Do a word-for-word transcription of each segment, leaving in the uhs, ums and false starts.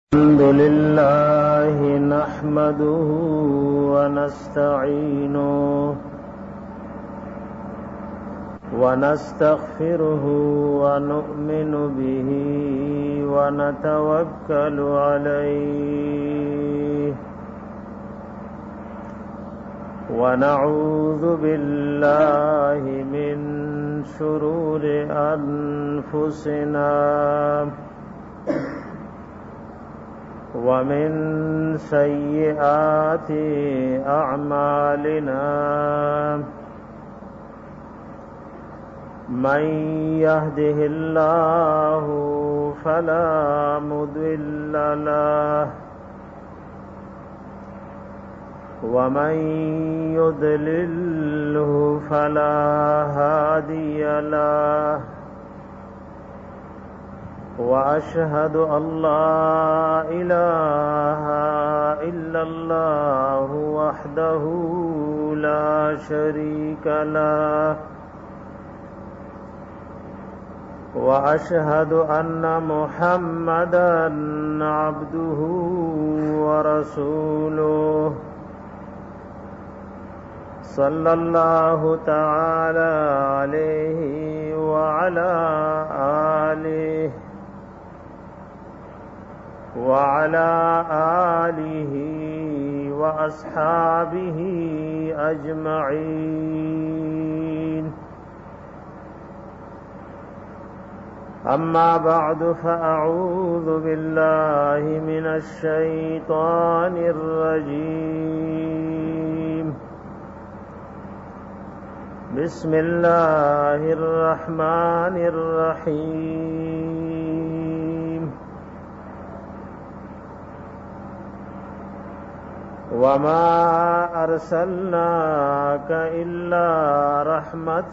الحمد لله نحمده ونستعينه ونستغفره ونؤمن به ونتوكل عليه ونعوذ بالله من شرور أنفسنا ومن سيئات أعمالنا من يهده الله فلا مضل له ومن يضلله فلا هادي له وأشهد أن لا إله إلا الله وحده لا شريك له وأشهد أن محمدًا عبده ورسوله صلى الله تعالى عليه وعلى آله وعلى آله وأصحابه أجمعين. أما بعد فأعوذ بالله من الشيطان الرجيم. بسم الله الرحمن الرحيم. وما أرسلناك إلا رحمة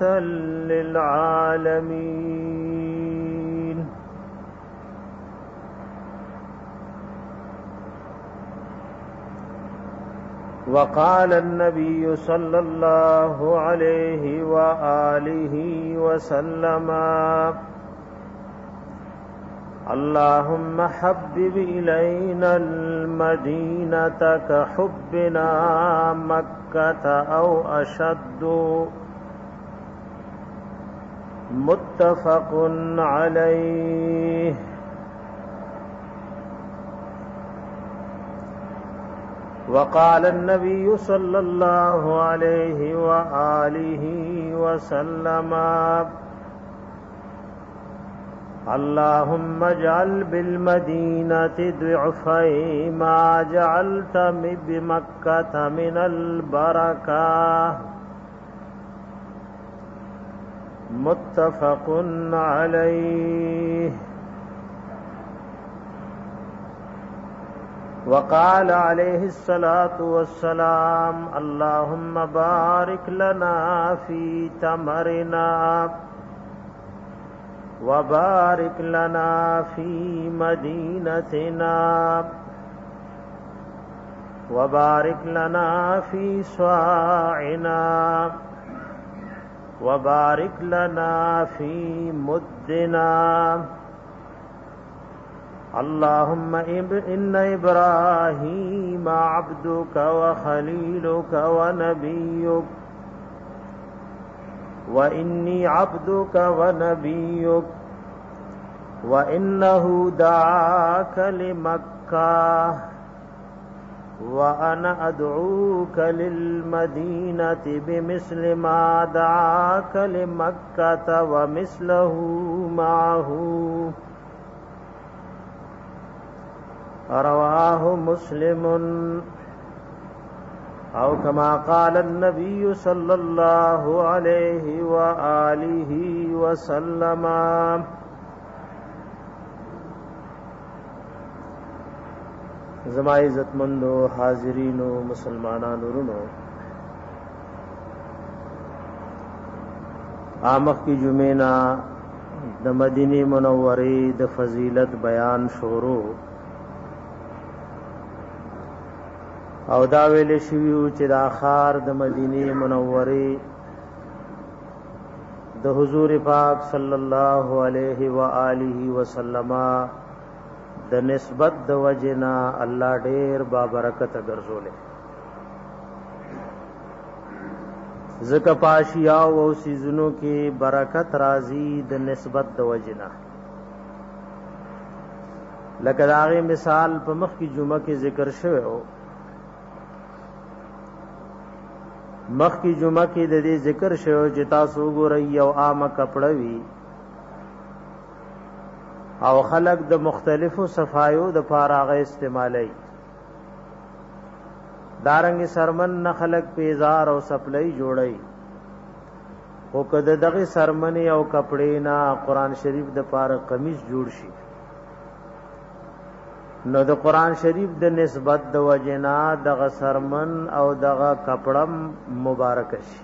للعالمين. وقال النبي صلى الله عليه وآله وسلم: اللهم حبب إلينا المدينة كحبنا مكة أو أشد. متفق عليه. وقال النبي صلى الله عليه وآله وسلم: اللهم اجعل بالمدينة ضعفي ما جعلت بمكة من البركة. متفق عليه. وقال عليه الصلاة والسلام: اللهم بارك لنا في تمرنا وبارك لنا في مدينتنا وبارك لنا في صاعنا وبارك لنا في مدنا. اللهم إن إبراهيم عبدك وخليلك ونبيك وإني عبدك ونبيك وإنه دعاك لمكة وأنا أدعوك للمدينة بمثل ما دعاك لمكة ومثله معه. رواه مسلم. أو كما قال النبي صلى الله عليه وآله وسلم. زما عزت مندو حاضرینو مسلمانانو رونو، آمخ کی جمعینا د مدینه منوره د فضیلت بیان شورو او دا ویل شویو چې د اخار د مدینه منوره د حضور پاک صلی الله علیه و آله وسلم د نسبت د وجنا الله ډیر با برکت ګرځولې زکه پاشیا او سيزونو کې برکت راځي د نسبت د وجنا لکه داغه مثال په مخ کی جمعه کې ذکر شوی او مخ کی جمعه کې د دې ذکر شوی چې تاسو ګورئ او عامه کپڑا وی او خلق د مختلفو صفایو د فارغه استعمالي دارنګ سرمن نه خلق پیزار او سپلای جوړي او کده دغه سرمنی او کپڑے نه قران شریف د پاره قمیص جوړ شي نو د قران شریف د نسبت د وجنا دغه سرمن او دغه کپڑم مبارک شي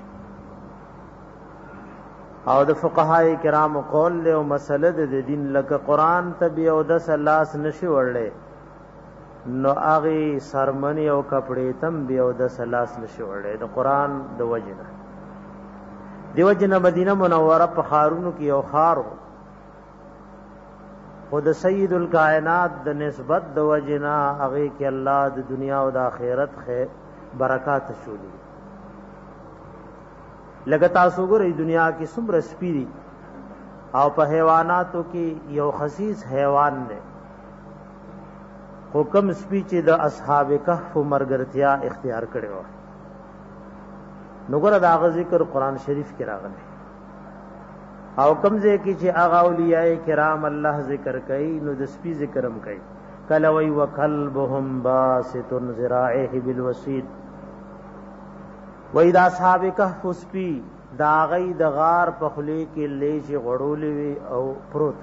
او د فقهای کرام قول له مسله د دین لکه قران ته بیا او د سلاس نشي وړلې نو هغه سرمنی او کپڑے تم بیا او د سلاس نشي وړلې د قران د وجنا دی وجنا مدینه منوره په خارونو کې او خارو خود سید الکائنات د نسبت د وجنا هغه کې الله د دنیا او د آخرت خیر برکات شولي لکه تاسو ګورئ دنیا کې څومره سپیری او په حیواناتو کې یو خصیص حیوان دی حکم سپی چې د اصحاب کهف مرګرتیا اختیار کړو نو ګره دا ذکر قران شریف کې راغلی او کمزه کې چې اغا اولیاء کرام الله ذکر کوي نو د سپی ذکرم کوي کله وی وکلبهم باسط ذراعه بالوسید و اذا اصحاب کهف سپی دا غي د غار په خلی کې لیجی غړولې وی او پروت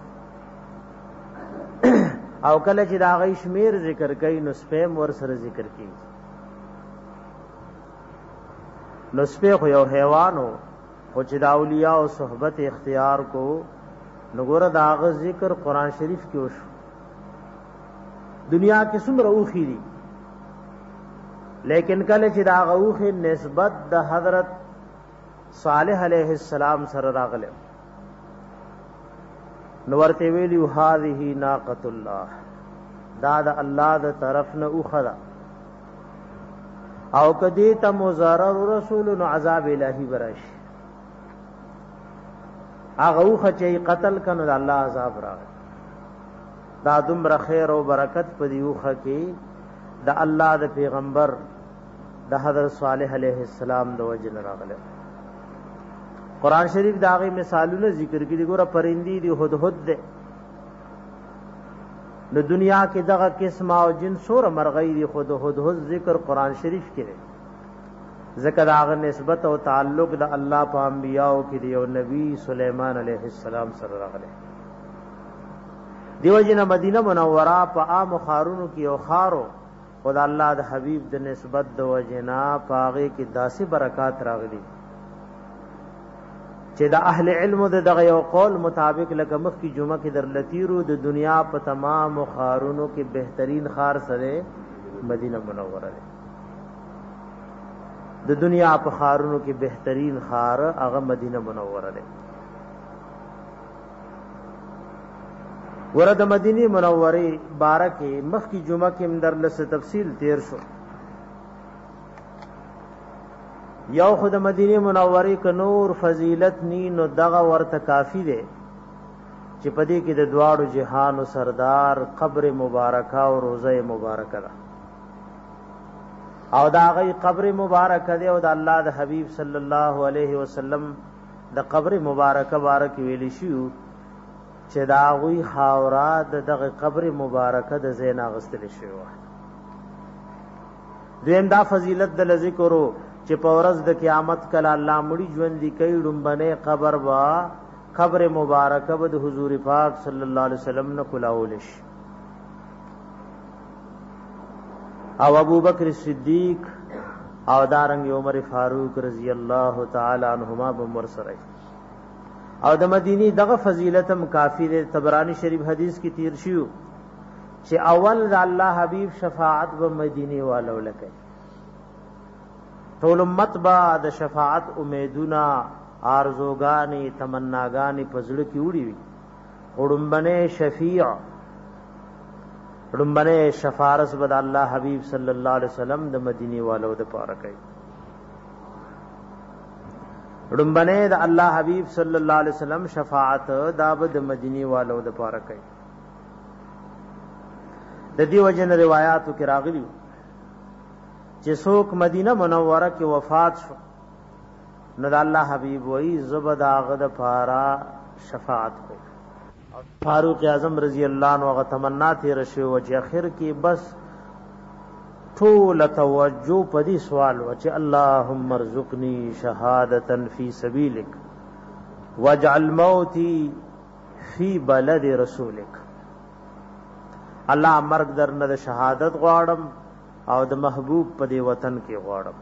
او کله چې دا غي شمیر ذکر کوي نو سپیم ور سره ذکر کوي نو سپی خو یو حیوانو او چې دا اولیاء او صحبت اختیار کو نګور دا غ ذکر قران شریف کې وشو دنیا کې څومره اوخی دي لیکن کله چې دا غوخه نسبت د حضرت صالح علیہ السلام سره راغله نو ورته ویلو هذه ناقۃ الله دا د الله د طرف نه اوخدا او کدی ته مضرر رسول نو عذاب الہی برش هغه اوخه چې قتل کنه د الله عذاب راغی دا دومره خیر او برکت په دی اوخه کې د الله د پیغمبر د حضرت صالح علیہ السلام د وجه راغله قران شریف داغه مثالونه ذکر کړي ګوره پرندي دی هدهد ده نو دنیا کې دغه قسم او جن سور مرغۍ دی خود هدهد ذکر قران شریف کې ذکر داغه نسبت او تعلق د الله په انبیاو کې دی او نبی سليمان علیہ السلام سره راغله دیو جن مدینه منوره په عام خارونو کې او خارو خدا الله د حبیب د نسبت د وجنا پاغه کې داسې برکات راغلي چې د اهل علم د دغه یو قول مطابق لکه مخ کی جمعه کې در لتیرو د دنیا په تمام خارونو کې بهترین خار سره مدینه منوره ده د دنیا په خارونو کې بهترین خار هغه مدینه منوره ده ورته مدینه منوره بارکه مخ کی جمعه کې اندر لسه تفصیل تیر شو یو خود مدینه منوره ک نور فضیلت نی نو دغه ورته کافی ده چې پدې کې د دواړو جهان او سردار قبر مبارکه او روزه مبارکه ده او دا غي قبر مبارکه ده او د الله د حبیب صلی الله علیه وسلم د قبر مبارکه بارک ویلی شو چې دا غوي خاورا دغه قبر مبارکه د زینا غستل شو دویم دا فضیلت د ذکرو چې په ورځ د قیامت کله الله مړي ژوند دي کوي ډمبنه قبر وا قبر مبارکه به د حضور پاک صلی الله علیه وسلم نه کلاولش او ابو بکر صدیق او دارنګ عمر فاروق رضی الله تعالی عنہما بمر سره او د مدینی دغه فضیلتم کافی ده طبرانی شریف حدیث کی تیر شیو چې اول د الله حبیب شفاعت و مدینی والو لکه ټول امت با د شفاعت امیدونه ارزوګانی تمناګانی پزړه کی وړي وي وړمبنه شفیع رمبنه شفارس بد الله حبیب صلی الله علیه وسلم د مدینه والو د پاره کوي رمبنه د الله حبیب صلی الله علیه وسلم شفاعت د بد مدینه والو د پاره کوي د دې وجنه روایتو کې راغلي چې څوک مدینه منوره کې وفات شو نو د الله حبیب وای زبد هغه د پاره شفاعت کو فاروق اعظم رضی الله عنه هغه تمنا تیر شو چې اخر کې بس ټول توجه په دې سوال و چې اللهم ارزقني شهادة فی سبیلک واجعل موتی فی بلد رسولک الله مرګ درنه د شهادت غواړم او د محبوب په دې وطن کې غواړم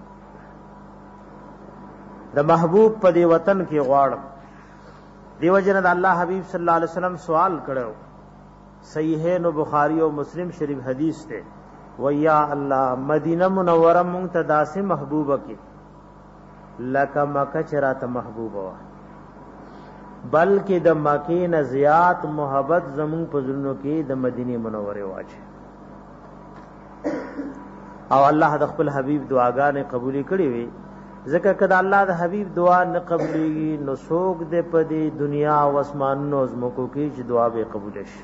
د محبوب په دې وطن کې غواړم دیو جن د الله حبیب صلی الله علیه وسلم سوال کړو صحیحین و بخاری او مسلم شریف حدیث ته ویا الله مدینه منوره مونږ ته داسې محبوبه کې لکه مکه چرته محبوبه وا بلکې د مکې نه زیات محبت زمون په زړونو کې د مدینه منوره واچي او الله د خپل حبیب دعاګانې قبولې کړې وي ځکه کله الله د حبیب دعا نه قبلېږي نو څوک دې په دې دنیا او اسمانونو زمکو کې چې دعا به قبول شي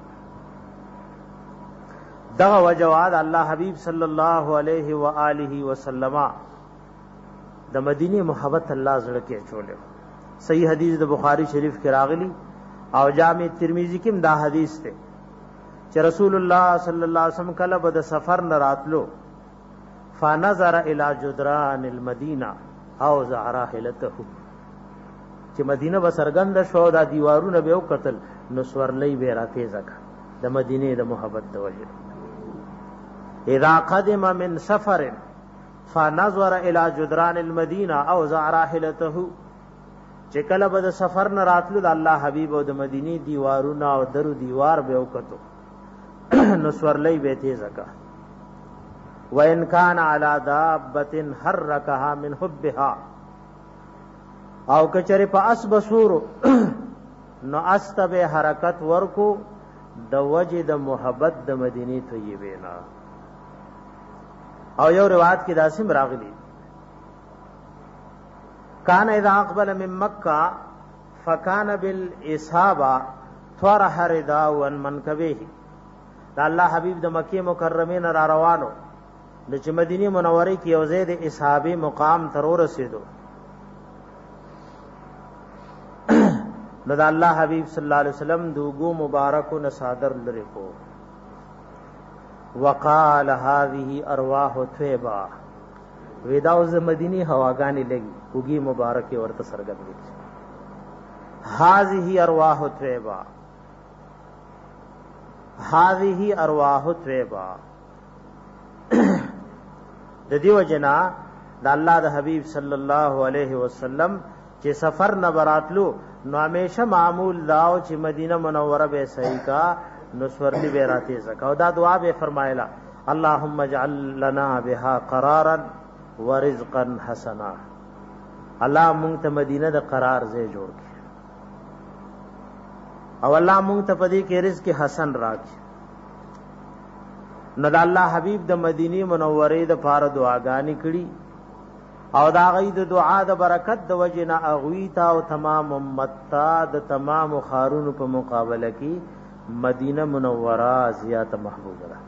دا وجواد الله حبیب صلی الله علیه و آله وسلم د مدینه محبت الله زړه کې چولې صحیح حدیث د بخاری شریف کې راغلی او جامع ترمذی کې دا حدیث ته چې رسول الله صلی الله علیه وسلم کله به د سفر نه راتلو فنظر الى جدران المدینه او زعراحلته چې مدینه بسرګند شو دا دیوارونه به وکتل نو سورلې به راته زکه د مدینه د محبت د وجه اذا قدم من سفر فنظر الى جدران المدینه او زعراحلته چې کله به د سفر نه راتلو د الله حبیب او د مدینه دیوارونه او درو دیوار به وکتو نو سورلې به ته زکه وَإِنْ كَانَ عَلَى دَابَّةٍ حَرَّكَهَا مِنْ حُبِّهَا او کچره په اسب سورو نو استب حرکت ورکو د وجه د محبت د مدینه طیبه نا او یو روایت کې داسم راغلی کان اذا اقبل من مکه فکان بالاصابه ثرح ردا وان منکبه دا الله حبیب د مکه مکرمه نه را روانو د چې مدینه منوره کې یو ځای د اصحابي مقام تر ورسېدو نو د الله حبیب صلی الله علیه وسلم دوغو مبارکو نه صادر لري کو وقال هذه ارواح طيبه وداو ز مدینه هواګانی لګي وګي مبارکي ورته سرګند دي هذه ارواح طيبه هذه ارواح طيبه د دیو جنا د الله د حبیب صلی الله علیه وسلم چې سفر نه براتلو نو همیشه معمول داو چې مدینه منوره به صحیح کا نو سورلی به راته زکا دا دعا به فرمایلا اللهم اجعل لنا بها قرارا ورزقا حسنا الله مونږ ته مدینه د قرار ځای جوړ کړي او الله مونږ ته پدې کې رزق حسن راکړي نو د الله حبیب د مدینه منوره د پاره دعاګانې کړي او دا غي د دعا د برکت د وجنه اغویتا او تمام امت تا د تمام خارونو په مقابله کې مدینه منوره زیات محبوبه ده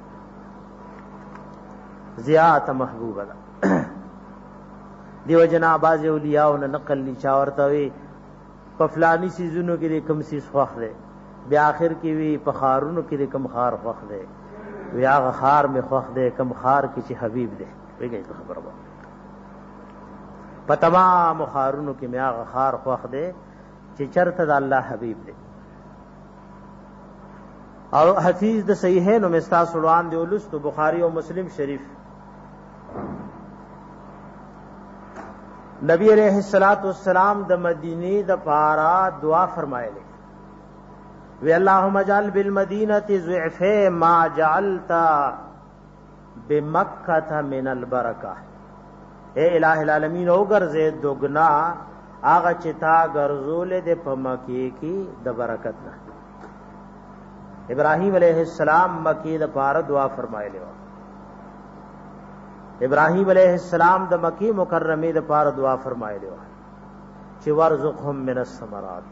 زیات محبوبه ده دیو جنا باز اولیاء او نقل نچا ورته وي په فلانی سيزونو کې کم سیس خوخ ده بیا اخر کې وی په خارونو کې کم خار خوخ ده ویا خار می خوخ ده کم خار کې چې حبیب ده ویږي خبره ده په تمام خارونو کې میا خار خوخ ده چې چرته د الله حبیب ده او حدیث د صحیحین او مستا سلوان دی ولست بخاری او مسلم شریف نبی علیہ الصلوۃ والسلام د مدینه د پارا دعا فرمایله وی اللهم اجعل بالمدینه ضعف ما جعلت بمکه من البرکه اے الہ العالمین او ګرځې دوګنا هغه چې تا ګرځولې د پمکه کې د برکت نه ابراهیم علیہ السلام مکی د پاره دعا فرمایلی و ابراهیم علیہ السلام د مکی مکرمه د پاره دعا فرمایلی و چې ورزقهم من الثمرات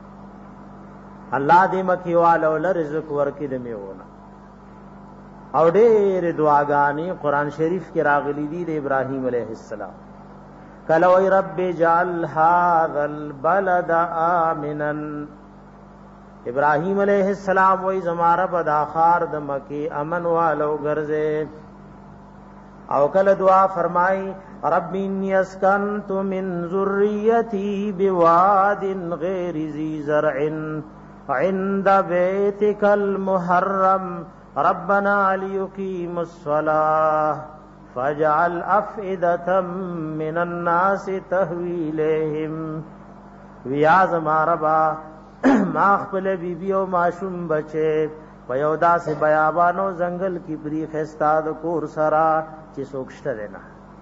الله دې مکی والو له رزق ورکې د میونه او ډېر دعاګانې قران شریف کې راغلي دي د ابراهیم علیہ السلام کله وی رب اجعل هذا البلد آمنا ابراہیم علیہ السلام وی زمارا بداخار د مکی امن والو گرزے او کل دعا فرمائی رب انی اسکنت من ذریتی بواد غیر ذی زرع عند بیتک المحرم ربنا لیقیم الصلاة فاجعل افئدة من الناس تهوی الیہم ویا زمارا با ما خپل بیبی او ماشوم بچے پیودا سے بیابانو زنگل کی بری خستاد کور سرا چې سوکشته دینا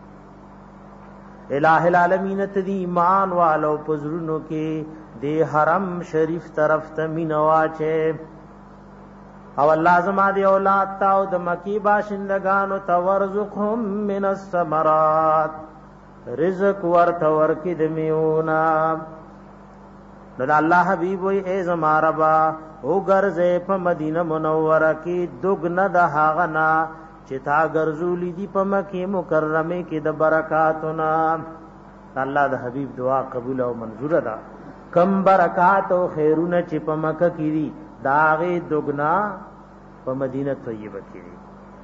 الہ العالمین تدی ایمان والو پزرونو کې دی حرم شریف طرف ته مینواچه او الله زما دی اولاد تا او د مکی باشندگانو تورزقهم من الثمرات رزق ورته ورکی د میونا نو الله حبیب وی ای زما ربا او ګرځې په مدینه منوره کې دغنه د هاغنا چې تا ګرځولې دی په مکه مکرمه کې د برکاتنا الله د حبیب دعا قبول او منظور ده کم برکات او خیرونه چې په مکه کې دي داغه دغنا په مدینه طیبه کې دي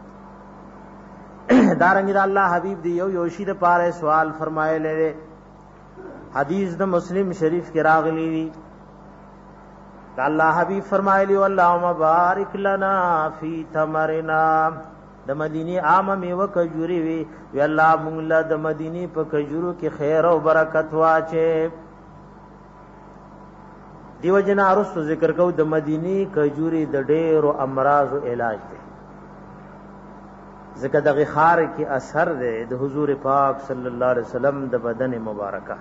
دارنګ د الله حبیب دی یو یوشي د پاره سوال فرمایله حدیث د مسلم شریف کې راغلی دی الله حبیب فرمایلی اللهم بارک لنا فی ثمرنا د مدینه عام میوه کجوري وی وی الله مونږ له د مدینه په کجورو کې خیر او برکت واچي دیو جنا ارسو ذکر کو د مدینه کجوري د ډېرو امراض او علاج دی ځکه دغه خار کې اثر دی د حضور پاک صلی الله علیه وسلم د بدن مبارکه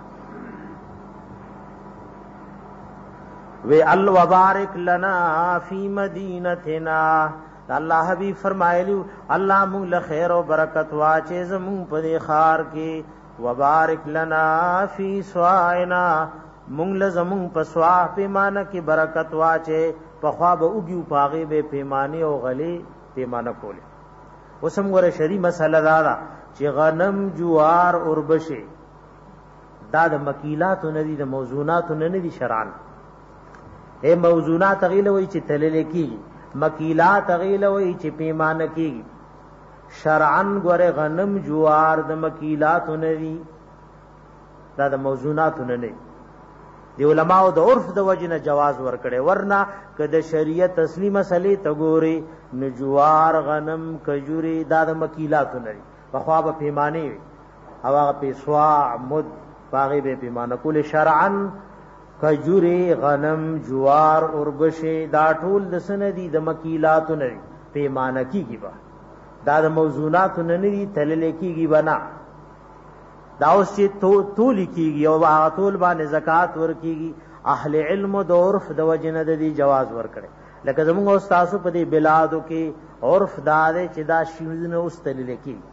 وی الوبارک لنا فی مدینتنا الله حبیب فرمایلی الله مونږ له خیر او برکت واچې زمون په خار کې وبارک لنا فی سواینا مونږ له زمون په سوا پیمانه کې برکت واچې په خوا به اوږي پاغي به پیمانه او غلي پیمانه کوله وسم ور شری مسله دا چې غنم جوار اوربشه دا د مکیلات نه دي د موضوعات نه دي شرعن اے موضوعات غیله وای چې تلل کی مکیلات غیله وای چې پیمانه کی شرعن غره غنم جوار د مکیلات نه دي دا د موضوعات نه دي دی علماء د عرف د وجنه جواز ور کړي ورنا کده شریعت تسلیم مسلې تګوري نجوار غنم کجوري دا د مکیلات نه دي په خوا به پیمانه او هغه پیسوا مد باغی به پیمانه کول شرعن کجوری غنم جوار اوربشه دا ټول د سندي د مکیلات نه پیمانه کیږي با دا د موضوعات نه نه تلل کیږي بنا دا اوس چې تو تول کیږي او هغه تول باندې زکات ور کیږي اهل علم د عرف د وجنه د دی جواز ور کړي لکه زموږ استاد په دې بلادو کې عرف دار چې دا شیونه اوس تلل کیږي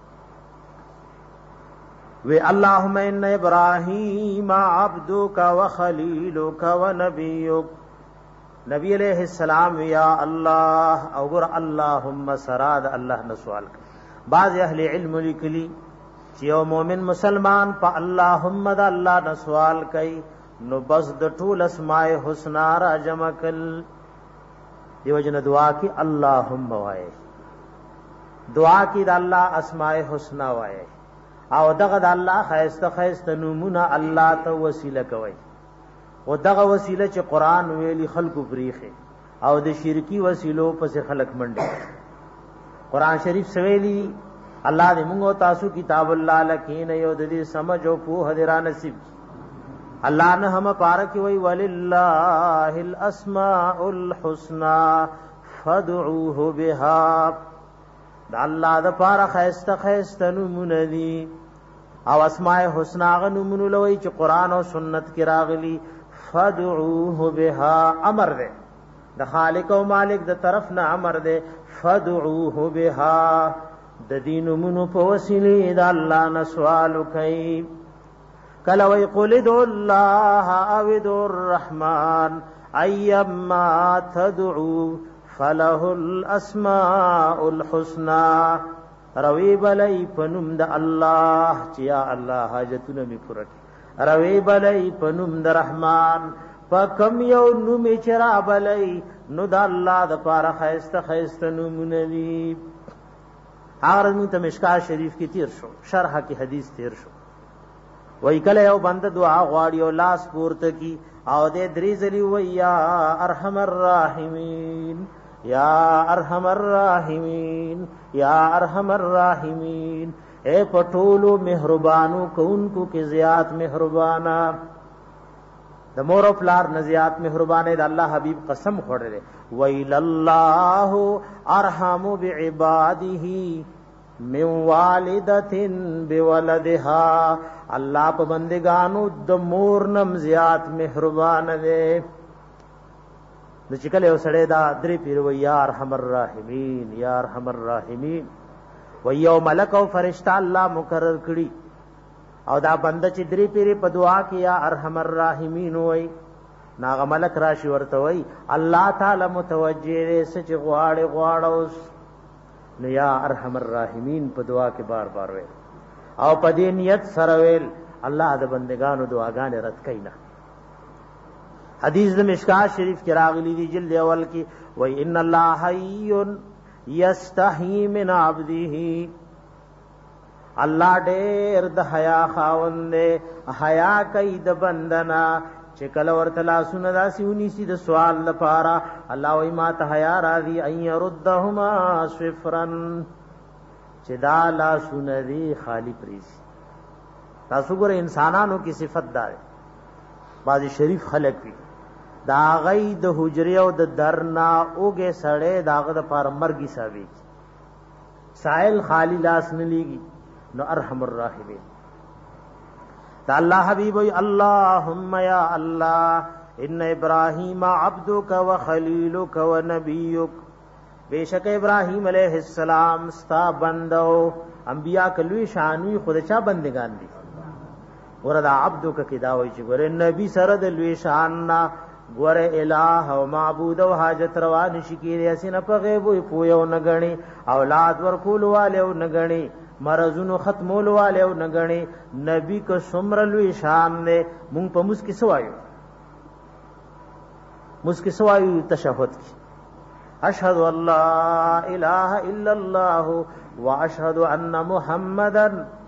وی اللهم ان ابراہیم عبدک وخلیلک ونبیک نبی علیہ السلام یا اللہ او گر اللهم سراد اللہ نے سوال کر بعض اہل علم لکلی چې یو مومن مسلمان په اللهم د الله نه سوال کوي نو بس د ټول اسماء الحسنا را جمع کل دیو جن دعا کی اللهم وای دعا کی د الله اسماء الحسنا وای او دغه د الله خیسته خیسته نمونه الله ته وسیله کوي او دغه وسیله چې قران ویلي خلقو بریخه او د شرکی وسیلو پس خلق منډي قران شریف سویلی الله دې موږ تاسو کتاب الله لکین یو د دې سمجھ او په هدرا نصیب الله نه هم پارک وی وللله الاسماء الحسنى فادعوه بها د الله د پاره خیسته خیسته نمونه دي او اسماء الحسنا غنمونه لوي چې قران او سنت کې راغلي فادعوه بها امر ده د خالق او مالک د طرف نه امر ده فدعوه بها د دین منو په وسیله د الله نه سوال کوي کله وی قل ادعوا الله او ادعوا الرحمن ايما تدعوا فله الاسماء الحسنى روي بلای پنوم د الله چې یا الله حاجتونه می پوره روي بلای پنوم د رحمان پکم یو نوم چرا بلای نو د الله د پاره خیسته خیسته نومونه دي هغه نو ته مشکا شریف کی تیر شو شرح کی حدیث تیر شو وای کله یو بنده دعا غواړي او لاس پورته کی او دې درې ځلی وای یا ارحم الراحمین یا ارحم الراحمین یا ارحم الراحمین اے پټولو مهربانو کونکو کې زیات مهربانا د مور او پلار نزیات مهربانه د الله حبیب قسم خوړل ویل الله ارحم بعباده من والدة بولدها الله په بندگانو د مور نم زیات مهربان دی د چکل یو سړی دا درې پیر و یا ارحم الراحمین یا ارحم الراحمین و یو ملک او فرشتہ الله مقرر کړي او دا بنده چې درې پیر په دعا کې یا ارحم الراحمین وای ناغه ملک راشي ورته وای الله تعالی متوجه سچ غواړي غواړوس نو یا ارحم الراحمین په دعا کې بار بار وای او په دې نیت سره ویل الله د بندگانو دعاګانې رد کینا حدیث د مشکات شریف کې راغلی دی جلد اول کې وای ان الله حی یستحی من عبده الله ډېر د حیا خاوند حیا کوي د بندنا چې کله ورته لاسونه داسې ونیسي د سوال لپاره الله وای ما ته حیا راځي ان يردهما صفرا چې دا لاسونه دی خالی پریزي تاسو ګور انسانانو کی صفت دار بعضی شریف خلق وي دا غي د حجره او د درنا اوګه سړې داغه د پار مرګي ساوي سائل خالی لاس نه لګي نو ارحم الراحمین تا الله حبیب اللهم یا الله ان ابراهیم عبدک وخلیلک ونبیک بیشک ابراهیم علیہ السلام ستا بندو انبیاء کلوی شانوی خود چا بندگان دي وردا عبدک کی دا وای چې ګوره نبی سره د لوی شان نا ګوره الہ او معبود او حاجت روا نشی کیږي اسنه په غیب او پویو نغنی اولاد ورکول والو نغنی مرزونو ختمول والو نغنی نبی کو سمر لوی شان نے مونږ په مسکی سوایو مسکی سوایو تشهود کی اشهد ان لا اله الا الله واشهد ان محمدا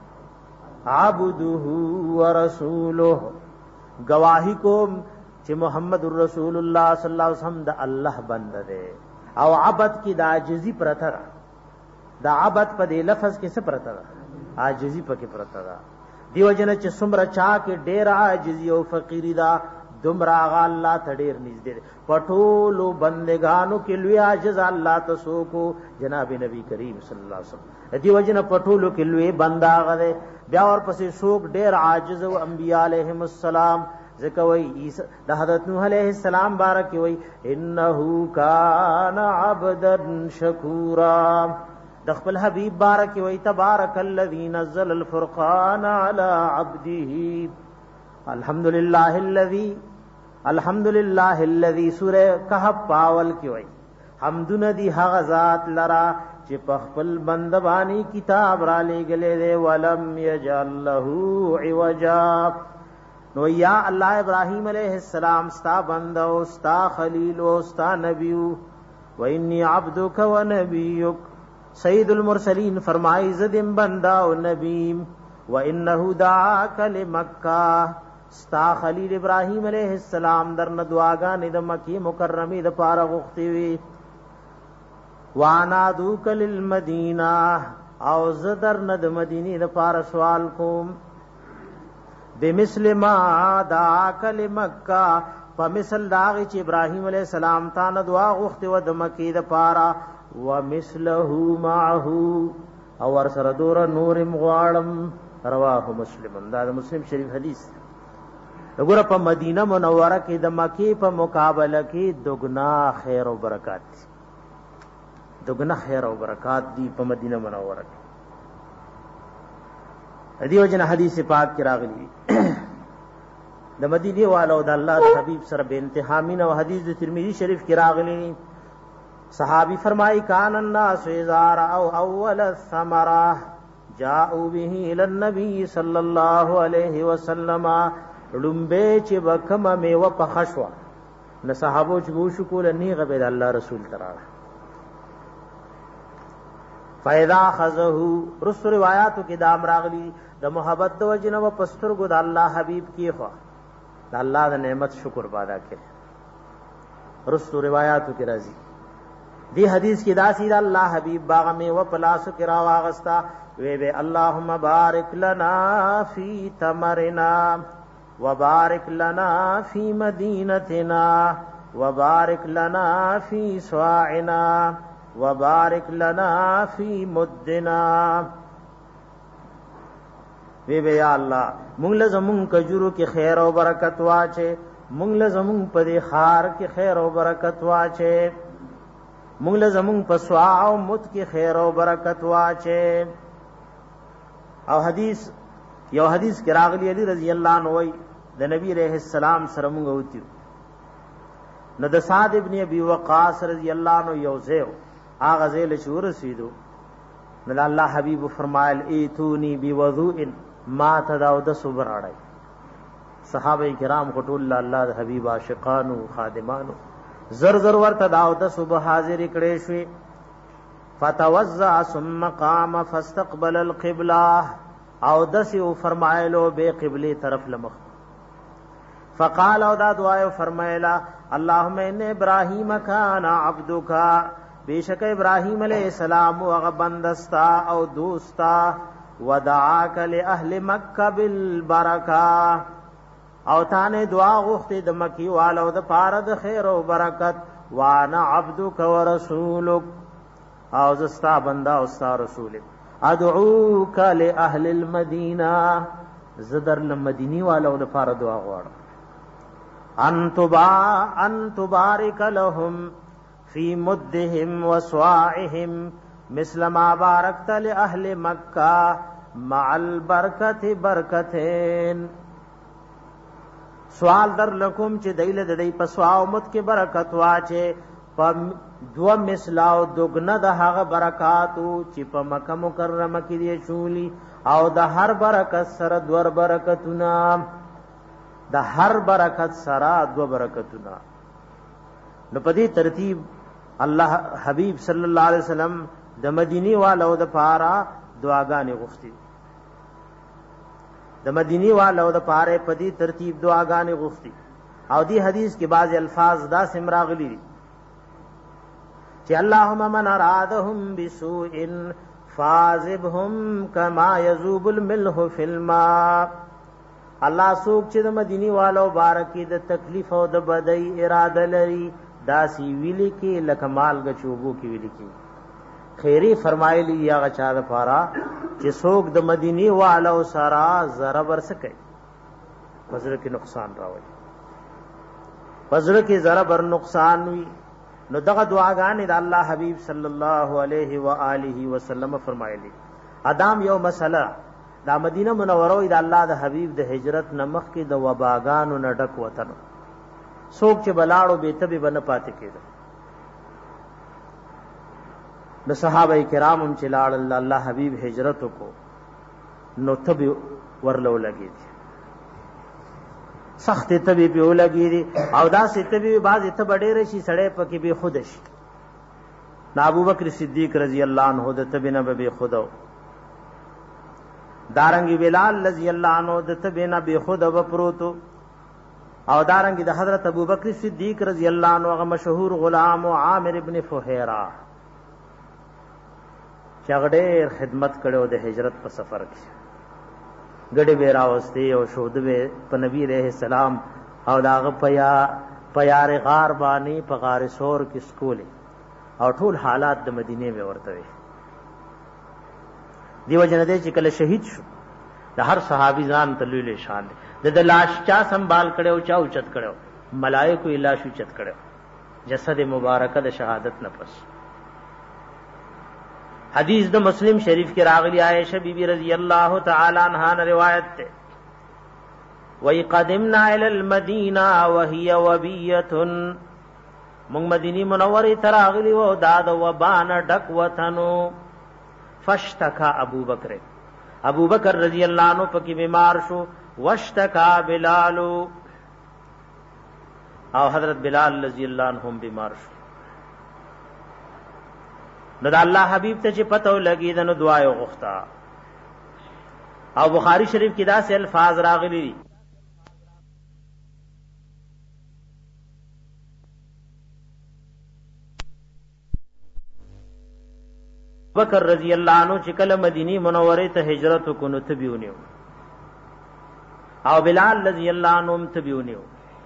عبده ورسوله گواہی کوم چې محمد رسول الله صلی الله علیه وسلم د الله بنده دی او عبادت کی د عاجزی پرته دا عبادت په دې لفظ کې څه پرته ده عاجزی پکې پرته ده دیو جن چې څومره چا کې ډېر عاجزی او فقیری دا دومره غ الله ته ډېر نږدې پټولو بندگانو کې لوی عاجز الله تاسو کو جناب نبی کریم صلی الله علیه وسلم دیو جن پټولو کې لوی بندا غره بیا ور پسې شوق ډېر عاجز او انبیاء علیهم السلام ذکر وی عیسی د حضرت نوح علیہ السلام بارک وی انه کان عبدا شکورا د خپل حبیب بارک وی تبارک الذی نزل الفرقان علی عبده الحمدللہ الذی الحمدللہ الذی سورہ کہف پاول کی وی حمدن دی هغه ذات لرا چې په خپل بندبانی کتاب را لګلې دے ولم یجعل له عوجا نو یا الله ابراہیم علیہ السلام ستا بندو ستا خلیل او ستا نبیو و انی عبدک و نبیک سید المرسلین فرمائی زدم بندا و نبیم و انه دعاک لمکہ ستا خلیل ابراہیم علیہ السلام در ندواگان د مکی مکرمی د پارا غختی وی وانا دوک للمدینہ او زدر ند مدینی د پارا سوال کوم بمثل ما دعاک لمکہ فمثل داغی چی ابراہیم علیہ السلام تانا دعا غخت و دمکی دا پارا ومثلہو معہو اور سردور نور مغوارم رواہ مسلم دا, دا مسلم شریف حدیث وګوره په مدینه منوره کې د مکی په مقابله کې دگنا خیر او برکات دي، دگنا خیر او برکات دي په مدینه منوره کې. دیو جن حدیث پاک کې راغلي د مدینه والو د الله د حبیب سره به انتها مين او حدیث د ترمذی شریف کې راغلي. صحابی فرمائی کان الناس اذا رأوا اول الثمرة جاءوا به الى النبي صلی الله علیه وسلم. لمبه چې وکم میوه په خشوا نه صحابو چې وو شکول نه غبه د الله رسول تراله. فاذا خذه رسل روایاتو کې دام راغلی د محبت د وجنه و پسترګو د الله حبیب کې خو د الله د نعمت شکر ادا کړي. رسل روایاتو کې راځي دی حدیث کې داسې د الله حبیب باغ میں و پلاسو کې راواغستا وی وی اللهم بارک لنا فی تمرنا وبارک لنا فی مدینتنا وبارک لنا فی صاعنا وبارک لنا فی مدنا. وی وی یا الله مونږ له زمون کجورو کې خیر او برکت واچې، مونږ له زمون په دې خار کې خیر او برکت واچې، مونږ له زمون په سوا او مت کې خیر او برکت واچې. او حدیث یو حدیث کې راغلی علی رضی الله عنه وی د نبی علیہ السلام سره مونږ وتیو نو د سعد ابن ابي وقاص رضی الله عنه یو زیو اغه زیل شور رسیدو نو الله حبیب فرمایل ایتونی بوضوء ما تداو د صبر اړای. صحابه کرام ټول الله د حبیب عاشقانو خادمانو زر زر ورته داو د صبح حاضر کړي شوي. فتوضع ثم قام فاستقبل القبلة او دسیو فرمایلو به قبله طرف لمخ. فقال او دا دعا فرمایلا اللهم ان ابراهيم كان عبدك، بیشک ابراهیم علیہ السلام او بندستا او دوستا ودعاک لاهل مکه بالبرکه او تانه دعا غوښته د مکی والو د پاره د خیر او برکت. وانا عبدک ورسولک او زستا بندا او ستا رسول. ادعوک لاهل المدینه زدر المدینی والو د پاره دعا غواړم. انتبا انتبارک لهم فی مدهم وصواعهم مثل ما بارکت لاهل مکه مع البرکت برکتین. سوال در لکم چې دیل د دی پسوا او مت کې برکت واچه په دو مثلاو دغنه د هغه برکاتو چې په مکه مکرمه کې دی شولي او د هر برکت سره دور برکتونه، د هر برکت سره دو برکتونه. نو په دې ترتیب الله حبیب صلی الله علیه وسلم د مدینی والو د پارا دعاګانې غوښتي، د مدینی والو د پاره په دې ترتیب دعاګانې غوښتي. او دې حدیث کې بعض الفاظ دا سمراغلی دي چې اللهم من ارادهم بسوء فاذبهم كما يذوب الملح في الماء. الله سوک چې د مدینی والو بارکی د تکلیف او د بدی اراده لري داسی ویلی کې لکه مالګ چوبو کې ویلی کې. خیری فرمایلی یا غچا د پارا چې څوک د مدینی والو سره ضرر ورسکه پزړه کې نقصان راوړي، پزړه کې ضرر ور نقصان وي. نو دغه دعاګانې د الله حبیب صلی الله علیه و آله وسلم فرمایلی. ادم یو مسله دا مدینه منوره د الله د حبیب د هجرت نمخ کې د وباګانو نه ډک وطن، څوک چې بلاړو به تبي بن پاتې کېده. د صحابه کرام هم چې لاړ الله حبیب هجرت کو نو تبي ورلو لګي دي، سخت تبي په لګي دي او دا سي تبي بعض ته ډېر شي سړې پکې به خود شي. ابو بکر صدیق رضی الله عنه د تبي نه به خودو، دارنګي بلال رضی الله عنه د تبي نه به خود و پروتو، او دارنګي د حضرت ابو بکر صدیق رضی الله عنه هغه مشهور غلام عامر ابن فهيرا چې هغه ډېر خدمت کړو د هجرت په سفر کې، ګډې به راوستي او شهود به په نبی عليه السلام او داغه پیا پیار غار باندې په غار سور کې سکولې او ټول حالات د مدینه به ورته وي. دیو جن دې چې کله شهید شو د هر صحابي ځان ته لوی شان دي. د لاش چا سنبال کړو چا اوچت کړو ملائکه الا شو چت کړو جسد مبارکه د شهادت نفس. حدیث د مسلم شریف کې راغلی عائشہ بی بی رضی اللہ تعالی عنہا نے روایت ته وَإِ قَدِمْنَا إِلَى الْمَدِينَةِ وَهِيَ وَبِيَّةٌ مونږ مدینی منورې ته راغلی وو دا د وبان ډک وطنو. فاشتکا ابو بکر ابو بکر رضی اللہ عنہ پکې بیمار شو. واشتکا بلال او حضرت بلال رضی اللہ عنہ هم بیمار شو. نو دا الله حبیب ته چې پته لګی د نو دعا وغوښتا. او بخاری شریف کې دا سه الفاظ راغلي بکر رضی اللہ عنہ چې کله مدینی منورې ته هجرت وکړو تبيونیو او بلال رضی اللہ عنہ تبيونیو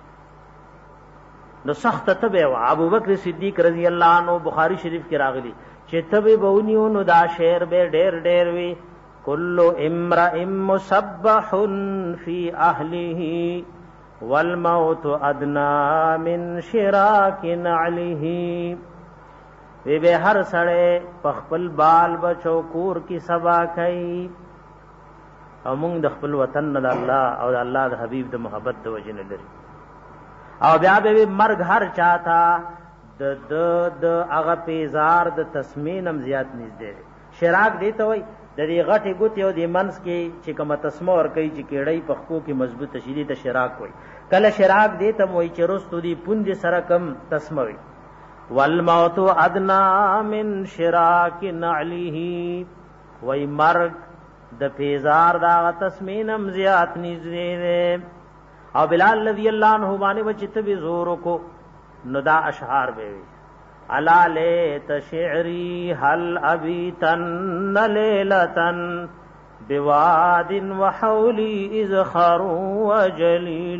نو سخت تبه وا. ابو بکر صدیق رضی اللہ عنہ بخاری شریف کې راغلی چې تبه بونیو نو دا شعر به ډېر ډېر وی کل امرئ مسبح فی اهله والموت ادنا من شراک علیه. وی به هر سړی په خپل بال بچو کور کی سبا کوي او موږ د خپل وطن نه الله او د الله د حبیب د محبت د وجنه لري. او بیا به مرګ هر چاته د د د هغه پیزار د تسمینم زیات نږدې. شراک دی ته وای د دې غټي ګوت یو د منس کې چې کومه تسمه ور کوي چې کېړی په خو کې مضبوط شیدی ته شراک وای. کله شراک دی ته وای چې رستو دی پوند سره کم تسمه وای. والموت ادنا من شراک علیه وای مرګ د پیزار دا تسمینم زیات نږدې. او بلال رضی اللہ عنہ باندې وچت به زور کو نو دا اشعار به الا لیت شعری هل ابیتن لیلتن بواد وحولی اذخر وجلیل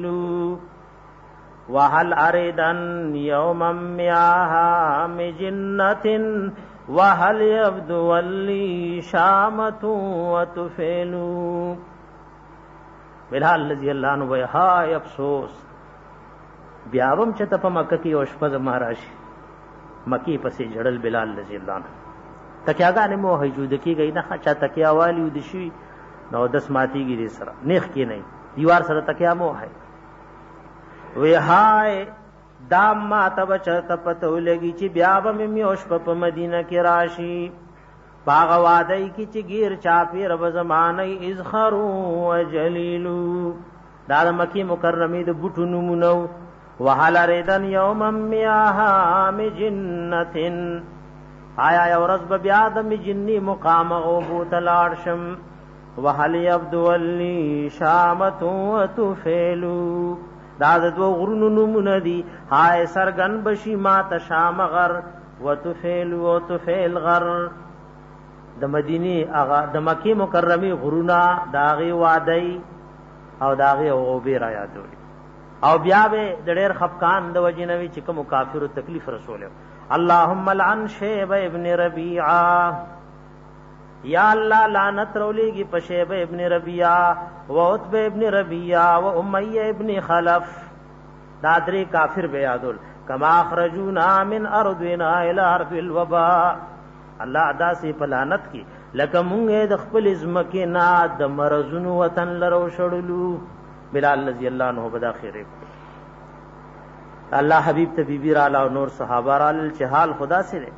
وهل اردن یوما میاها مجنت وهل يبدو لی شامت وتفیل. بلال رضی اللہ عنہ وای هاي افسوس بیا هم چې ته په مکه کې او شپه زماراشي مکی پسې جړل. بلال رضی اللہ عنہ تکیاګانې مو هجود کېږي نه چا تکیا والی ود شي نو دس ماتیږي دې سره نیخ کې نه دیوار سره تکیا مو ہے. وی هاي دام ما تب چرته پته ولګي چې بیا به مې او شپه په مدینه کې راشي باغ وادی کی چگیر چاپی رب زمانی ازخرو و جلیلو. دا دا مکی مکرمی دا بوٹو نمونو. وحل ردن یوما میاها مجنتن آیا یورز بیادم جنی مقام غوبوت لارشم. وحل یبدو لی شامت و تفیلو. دا دا دو غرون نمون دی ہائے سرگن بشی ما تشام غر و تفیلو و تفیل غر. د مدینی اغا د مکی مکرمی غرونا داغي وادی او داغي او به را یادوي. او بیا به د ډېر خفقان د وجنوي چې کوم کافر تکلیف رسول. اللهم لعن شیب ابن ربیعه یا الله لعنت رولیږي په شیب ابن ربیعه و عتبه ابن ربیعه و امیہ ابن خلف. دا درې کافر به یادول. کما اخرجونا من ارضنا الى ارض الوباء. الله ادا سي پلانت کی لکه مونږه د خپل ازمکه نه د مرزونو وطن لرو شړلو. بلال رضی اللہ عنہ بدا خیره الله حبیب ته بیبی را لا نور صحابه را ل چحال خدا سره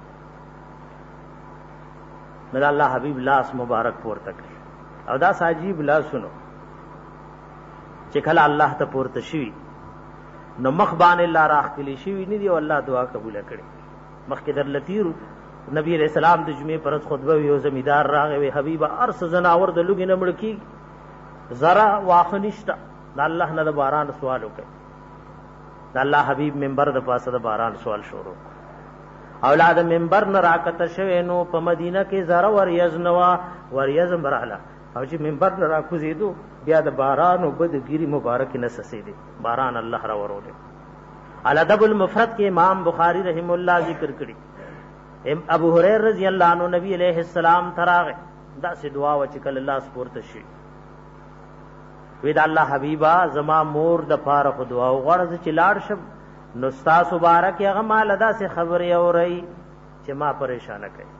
مل الله حبیب لاس مبارک پورته کړ او دا ساجیب لا سنو چې کله الله ته پورته شي نو مخ باندې الله راخ کلی شي نه دی او الله دعا قبول کړي. مخکې در لتیر نبی علیہ السلام د جمعې پرز خطبه یو زمیدار راغی حبیب ارس زناور د لوګي نمړ کی زرا واخنشتا د الله نه د باران سوال وکړي. د الله حبیب منبر د پاسه د باران سوال شروع. اولاد منبر نه راکته شوی نو په مدینه کې زرا ور یزنوا ور یزم براله او چې منبر نه راکوزیدو بیا د باران او بد ګيري مبارک نه سسیدي باران الله را وروله. الادب المفرد کې امام بخاری رحم الله ذکر کړي. ابو هريره رضی اللہ عنہ نبی علیہ السلام تراغه دا سي دعا و چې کله الله سپورته شي وی دا الله حبیبا زما مور د پاره خو دعا وغواړه چې لاړ شم نو استاد مبارک هغه مال ادا سے خبرې اوري چې ما پریشان کړي.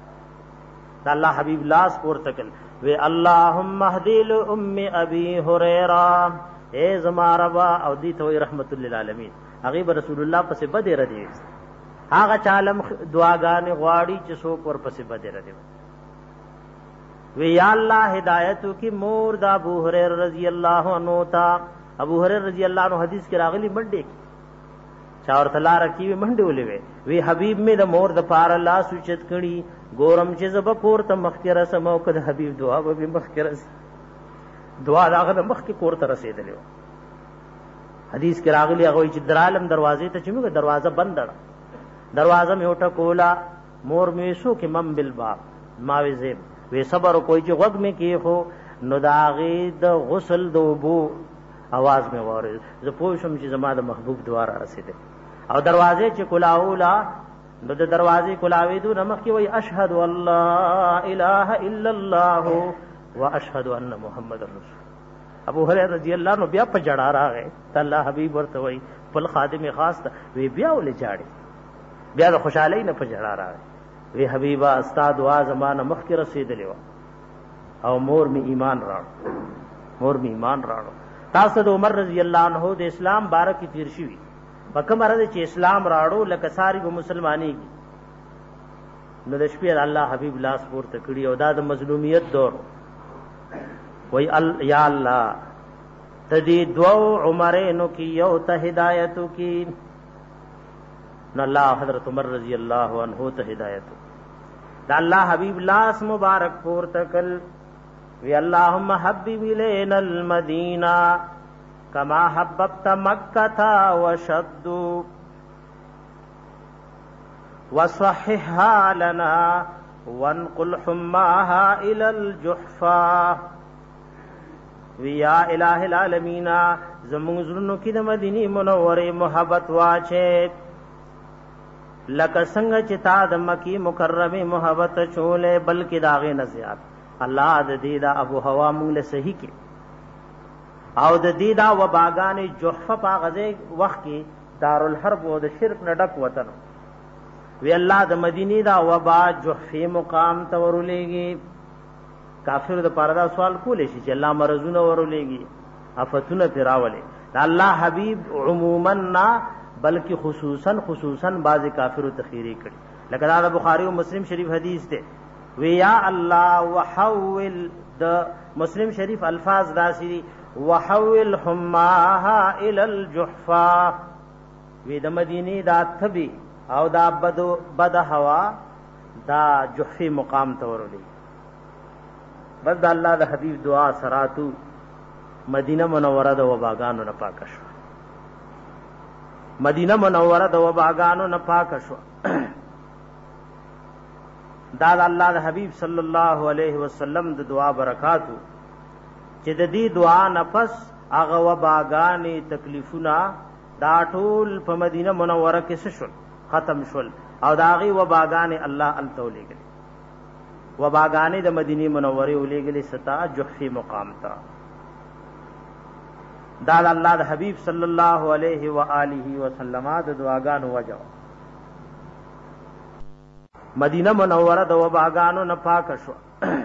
دا الله حبیب لاس پورته کړ وی اللهم اهدی لام ابي هريره، اے زما ربا او دی ته رحمت للعالمین. هغه رسول الله پسې بده ردی هغه چالم دعاګانې غواړي چې څوک ور پسې بده ردی وی یا الله ہدایت کی مور دا ابو هريره رضی الله عنه تا. ابو هريره رضی الله عنه حدیث کې راغلی منډه کی چاور تلا رکی وی منډه ولې وی وی حبیب می د مور د پار الله سوچت کړي ګورم چې زب کور ته مخکره سمو کده حبیب دعا به مخکره دعا داغه مخ کې کور ته رسیدلې. حدیث کې راغلی هغه چې درالم دروازې ته چې موږ دروازه بند کړه دروازه می وټه کولا مور می سو کې مم بالباب ما وی زیب وی صبر کوئی چې وګ می کې خو نو داغه د غسل دوبو आवाज می واره زه پوه شم چې زما د محبوب دعا را رسیده. او دروازې چې کلاولا نو د دروازې کلاوي دو نمخ کې وای اشهد الله اله الا الله واشهد ان محمد رسول. ابو هريره رضی الله عنه بیا په جړا راغی الله حبيب ورته وای بل خادم خاص وی بیا ولې جاړي بیا د خوشالۍ نه په جړا راغی وی حبیبا استاد دعا زمانه مخ کې رسیدلې و او مور می ایمان راړ مور می ایمان راړ. تاسو د عمر رضی الله عنه د اسلام بارک کی تیر شوی پکه مرده چې اسلام راړو لکه ساری به مسلمانی کی نو د شپې الله حبیب لاس پورته کړی او دا د مظلومیت دور وای ال یا الله تدی دو عمرینو کی یو ته ہدایت کی نو الله حضرت عمر رضی الله عنه ته ہدایت دا الله حبیب لاس مبارک پورته کړ وی اللهم حبب الینا المدینہ کما حببت مکہ وشد وصححها لنا وانقل حماها الى الجحفا. وی یا الہ العالمین زمون زړونو کې د مدینه منوره محبت واچې لکه څنګه چې تا د مکی مکرمه محبت چولې بلکې داغه نه زیات. الله د دې دا ابو هوا مونږ له صحیح کې او د دې دا وباګانې جحفه په غزه وخت کې دارالحرب او د شرک نه ډک وطن وی الله د مدینه دا وبا جحفه مقام ته ورولېږي. کافر د پردا سوال کولې شي چې الله مرزونه ورولېږي افتونه پیراولې. الله حبیب عموما نا بلکې خصوصا خصوصا بعض کافر تخیری کړي لکه دا بخاری او مسلم شریف حدیث ته وی یا الله وحول د مسلم شریف الفاظ داسي وحول حماها الى الجحفا. وی د مدینه دا تبي او دا بد بد هوا دا جحفی مقام ته ورولې. بس د الله د حبیب دعا سراتو مدینه منوره د وباګانو نه پاک شو مدینه منوره د وباګانو نه پاک شو. دا د الله د حبیب صلی الله علیه وسلم د دعا برکاتو چې د دې دعا نفس هغه وباګانې تکلیفونه دا ټول په مدینه منوره کې شول ختم شول او دا غي وباګانې الله التولېګل وباګانې د مدینه منوره ولېګلې ستا جحفی مقام تا. دا د الله د حبیب صلی الله علیه و آله وسلم د دعاګانو وجه مدینه منوره د وباګانو نه پاک شو.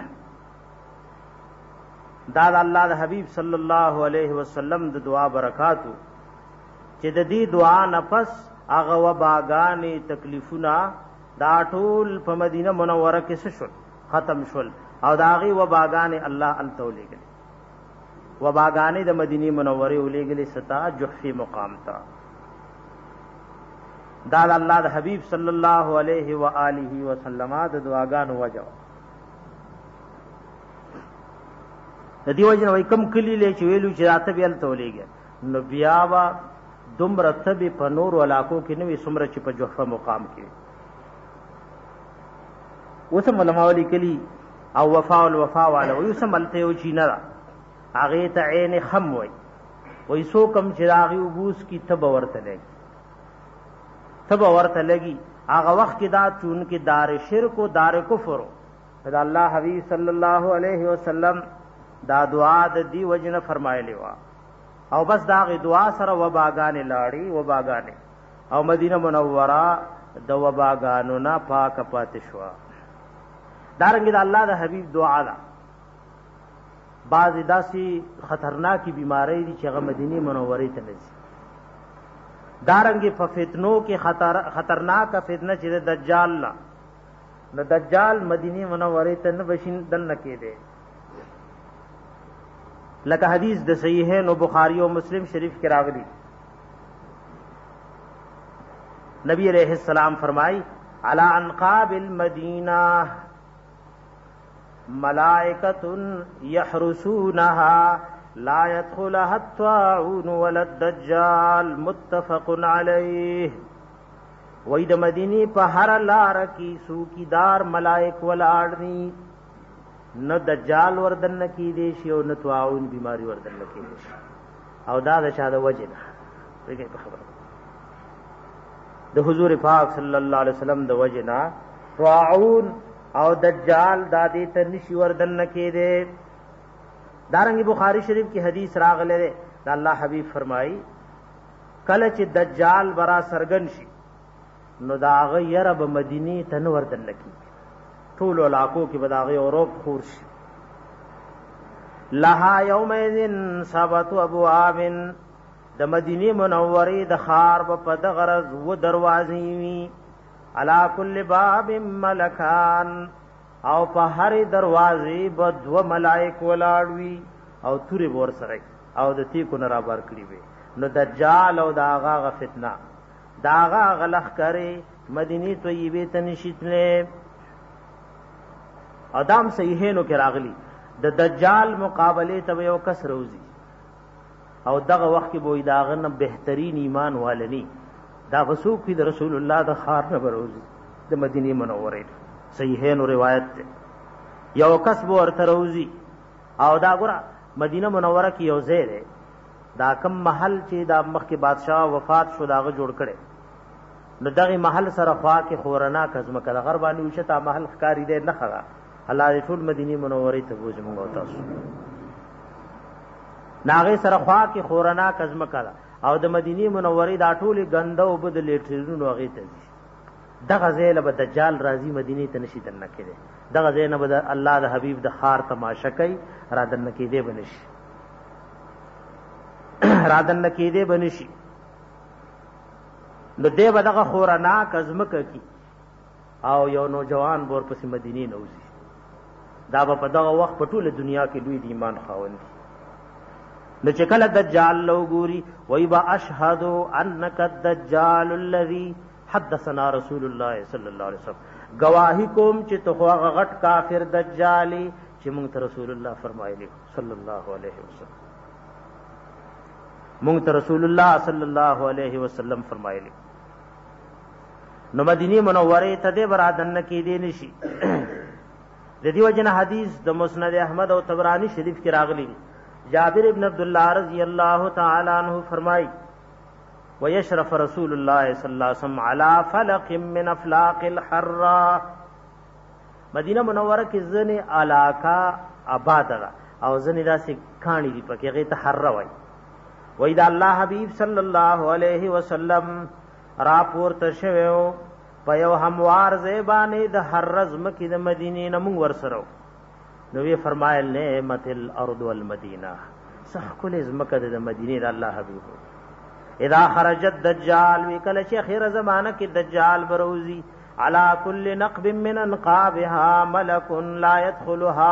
دا د الله د حبیب صلی الله علیه وسلم د دعا برکاتو چې د دې دعا نفس هغه وباګانې تکلیفونه دا ټول په مدینه منوره کې شول ختم شول او دا غي وباګانې الله التولېګل وباګانې د مدینه منوره ولېګلې ستا جحفی مقام تا. دا د الله د حبیب صلی الله علیه و آله وسلم د دعاګانو وجه د دې وجه وای کم کلی له چې ویلو چې راته بیل تولېږي نو بیا وا دومره تبي په نور علاقو کې نوې سمره چې په جحفه مقام کې وسم علماء لیکلي او وفاء الوفاء والا ويسم الته او چینه هغه ته عین خم وای وای سو کم چې راغي وبوس کی تب ورته لګي تب ورته لګي هغه وخت کې دا چون کې دار شرک او دار کفر دا الله حبیب صلی الله علیه وسلم دا دعا د دی وجنه فرمایلی وا او بس دا غي دعا سره وباګانې لاړی وباګانې او مدینه منوره د وباګانو نه پاک پاتې شو. دارنګه د الله د حبیب دعا ده. بعض داسي خطرناکي بیماری دي چې هغه مدینه منوره ته نشي. دارنګه په فتنو کې خطر خطرناک فتنه چې د دجال لا د دجال مدینه منوره ته نه بشین دل نکې ده. لکه حدیث د صحیحین او بخاری او مسلم شریف کې راغلی نبی علیہ السلام فرمائی علی انقاب المدینہ ملائکۃ یحرسونها لا يدخلها الطاعون ولا الدجال متفق علیہ. وې د مدینه په هر لار کې سوکیدار ملائک ولاړ دي، نو دجال وردن کی دی شي او نو طاعون بیماری وردن کی دی شي. او دا د شاده وجه ده په خبره د حضور پاک صلی الله علیه وسلم د وجه نه طاعون او دجال د دې ته نشي وردن کی دی. دارنګ بخاری شریف کی حدیث راغله ده د الله حبیب فرمایي کله چې دجال برا سرګن شي نو دا غیر به مدینه ته نو وردن کی ټول علاقو کې بداغه اوروب خور شي. لها یومئذ سبت ابواب د مدینه منوره د خار په دغرض و دروازې وی علا کل باب ملکان او په هر دروازې به دو ملائک ولاړوي او توري ور سره او د تی کو نه را بار کړی وي. نو دجال او داغه غ فتنه داغه غلخ کرے مدینه طیبه ته نشیتله. ادم صحیحینو کې راغلی د دجال مقابله ته یو کس روزي او دغه وخت کې بوې داغه نه بهترین ایمان والنی دا وسوق کې د رسول الله د خار نه بروزي د مدینه منوره صحیحینو روایت ده. یو کس بو ورته روزي او دا ګره مدینه منوره کې یو ځای ده دا کم محل چې دا مخ کې بادشاہ وفات شو داغه جوړ کړي نو دغه محل سره خوا کې خورنا کزمه کله غربانی وشته محل ښکاری ده نه خلا الله دې ټول مدینه منوره ته بوج موږ تاسو ناغه سره خوا کې خورنا کزمه کړه او د مدینه منوره دا ټول غنده او بد لیټرونو هغه ته دي. دغه زیل به دجال راضی مدینه ته نشي دنه کړي دغه زین به الله د حبیب د خار تماشا کوي را دنه کې دی بنشي را دنه کې دی بنشي. نو دی به دغه خورنا کزمه کوي او یو نوجوان بور پس مدینه نوځي دا په دغه وخت په ټوله دنیا کې دوی د ایمان خاوند. نو چې کله دجال لو ګوري وای با اشهد انک الدجال الذي حدثنا رسول الله صلی الله علیه وسلم گواہی کوم چې تو هغه غټ کافر دجالی چې موږ ته رسول الله فرمایلی صلی الله علیه وسلم موږ ته رسول الله صلی الله علیه وسلم فرمایلی. نو مدینه منوره ته دې برادن کې دې نشي. د دې وجنه حدیث د مسند احمد او طبرانی شریف کې راغلی جابر ابن عبد الله رضی الله تعالی عنہ فرمای ويشرف رسول الله صلی الله علیه وسلم على فلق من افلاق الحرا. مدینه منوره کې ځنه علاقه آباد ده او ځنه داسې کانی دي پکې غي ته حرا وای. وای دا الله حبیب صلی الله علیه وسلم را پورته شوو په یو هموار زیبانه د حرز مکه د مدینه نمون ورسره نو وی فرمایل نعمت الارض والمدینه صح کل از مکه د مدینه د الله حبیب اذا خرج الدجال وی کله چې اخر زمانہ کې دجال بروزی على كل نقب من انقابها ملك لا يدخلها.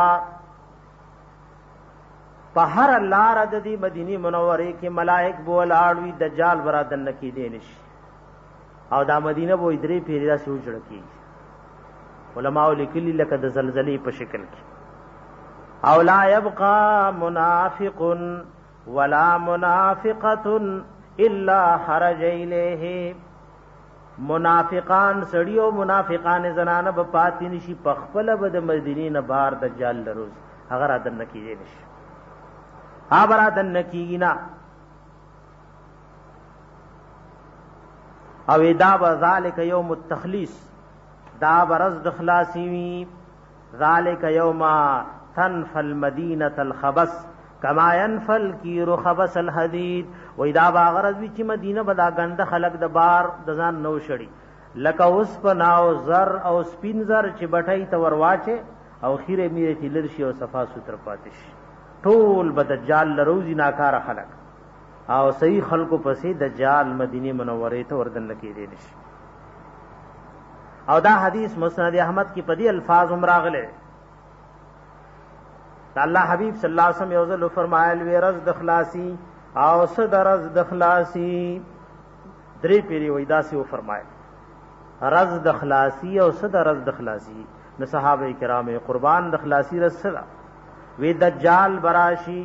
په هر لار د دې مدینه منوره کې ملائک بولاړوي دجال برادن کې دینش او دا مدینه بو ادری پیری دا سوچ رکی علماء لیکلی لکه د زلزلې په شکل کې او لا يبقى منافق ولا منافقه الا خرج الیه. منافقان سړیو منافقان زنانه په پاتې نشي په خپل به د مدینې نه بار دجال لروز اگر ادن کیږي نشي ها بر ادن کیږي نه او دا ذالک یوم التخلیص دا برز د خلاصي وی ذالک یوم تنفى المدینه الخبث کما ينفى الكير خبث الحديد. و اذا باغرض وی چې مدینه بدا غنده خلق د بار د ځان نو شړي لکه اوس په ناو زر او سپین زر چې بټای ته ورواچه او خیره میره چې لرشي او صفا ستر پاتش ټول بدجال لروزی ناکار خلق او صحیح خلقو پسې دجال مدینه منوره ته وردن کېدې نشي. او دا حدیث مسند احمد کی پدی الفاظ امراغله الله حبیب صلی الله علیه وسلم یو ځل فرمایل وی رز د خلاصي او صد رز د خلاصي درې پیری وای دا سی و فرمایل رز د خلاصي او صد رز د خلاصي. نو صحابه کرام قربان د خلاصي رز سره وی دجال براشي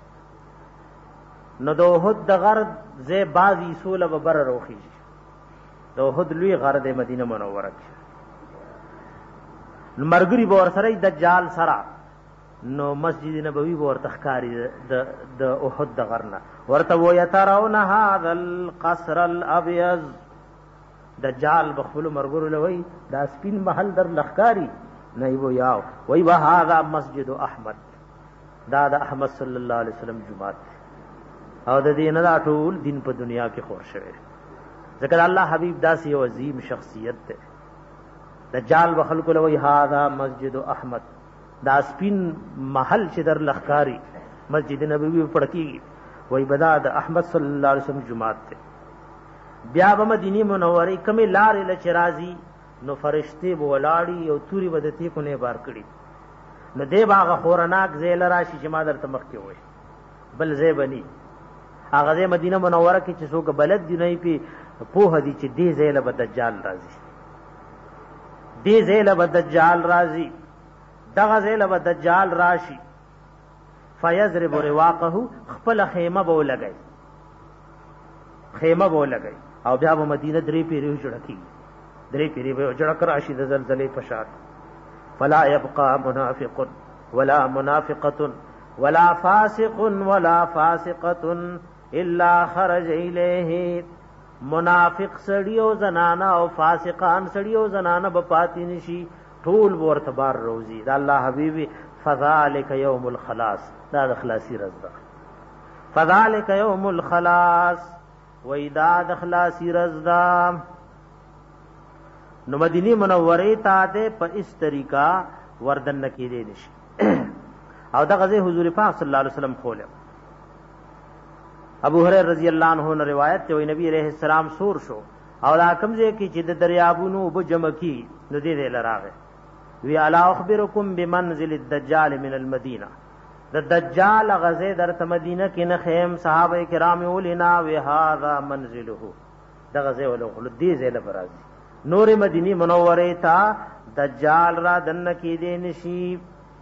نو دوحد د غرد زی بازی سوله ببر روخی دوحد لوی غرد مدینه منوره کی مرګری بور سره دجال سره نو مسجد نبوی بور تخکاری د د احد د غرنا ورته و یترون هذا القصر الابيض دجال بخلو مرګر لوی دا سپین محل در لخکاری نه وو یاو وای وهذا مسجد احمد دا د احمد صلی الله علیه وسلم جمعه او د دین دا ټول دین په دنیا کې خور شوی ذکر الله حبیب داسې یو عظیم شخصیت ده. دجال بخلق لوی هذا مسجد احمد دا سپین محل چې در لخکاری مسجد نبوی پړکیږي وای بدا د احمد صلی الله علیه وسلم جمعه ده. بیا به مدینه منوره کمه لارې لچرازی نو فرشتي بو ولاړی او توري ودتی کو نه بار کړي نو دی باغ خورناک زیل راشي چې ما درته مخ کې وای بل زی بني هغه مدینه منوره کې چې څوک بلد دی نه پی په هدي چې دی زیل بدجال راځي دی زیل بدجال راځي دغه زیل بدجال راشي فیضرب رواقه خپل خیمه بو لګي خیمه بو لګي او بیا به مدینه درې پیری جوړکی درې پیری به جوړ کړ شي د زلزلې په شان فلا يبقى منافق ولا منافقه ولا فاسق ولا فاسقه الا خرج الیه. منافق سړی او زنانا او فاسقان سړی او زنانا به پاتې نشي ټول ورته بار روزي. دا الله حبیبي فذلک یوم الخلاص دا د خلاصي رز ده فذلک یوم الخلاص و اذا د خلاصي رز ده. نو مدینه منوره ته ده په اس طریقہ وردن کېدې نشي او دا غزه حضور پاک صلی الله علیه وسلم خوله. ابو هريره رضی الله عنه نے روایت ته نبی علیہ السلام سور شو او دا کمزه کی چې د دریابونو وب جمع کی نو دې لراغه وی الا اخبرکم بمنزل الدجال من المدینه. د دجال غزه در مدینه کې نه خیم صحابه کرام ولنا و هذا منزله د غزه ولو دې زله برازي نور مدینه منوره تا دجال را دن کې دې نشي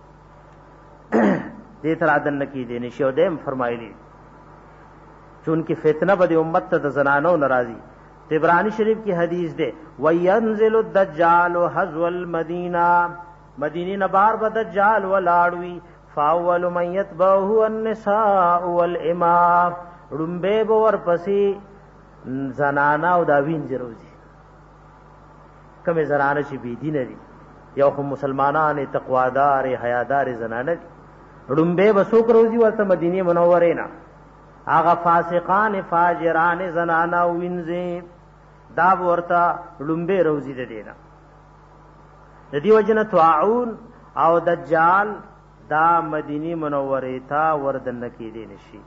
دې تر دن کې دې نشي او دیم فرمایلی چون کی فتنہ بد امت ته زنانو ناراضی. طبرانی شریف کی حدیث دے وینزل الدجال حذو المدینہ مدینی نبار بدجال ولاړوی فاول من يتبعه النساء والامام رمبه بور پسی زنانا او دا وین جروزی کمه زنانه چې بی دین دي یو خو مسلمانان تقوادار حیادار زنانه رمبه بسوک روزی ورته مدینه منوره نه آغا فاسقان فاجران زنانا وینزی دا ورتا لمبه روزی ده دینا دی وجنه طاعون او دجال دا مدینی منوره تا وردن کی دی نشي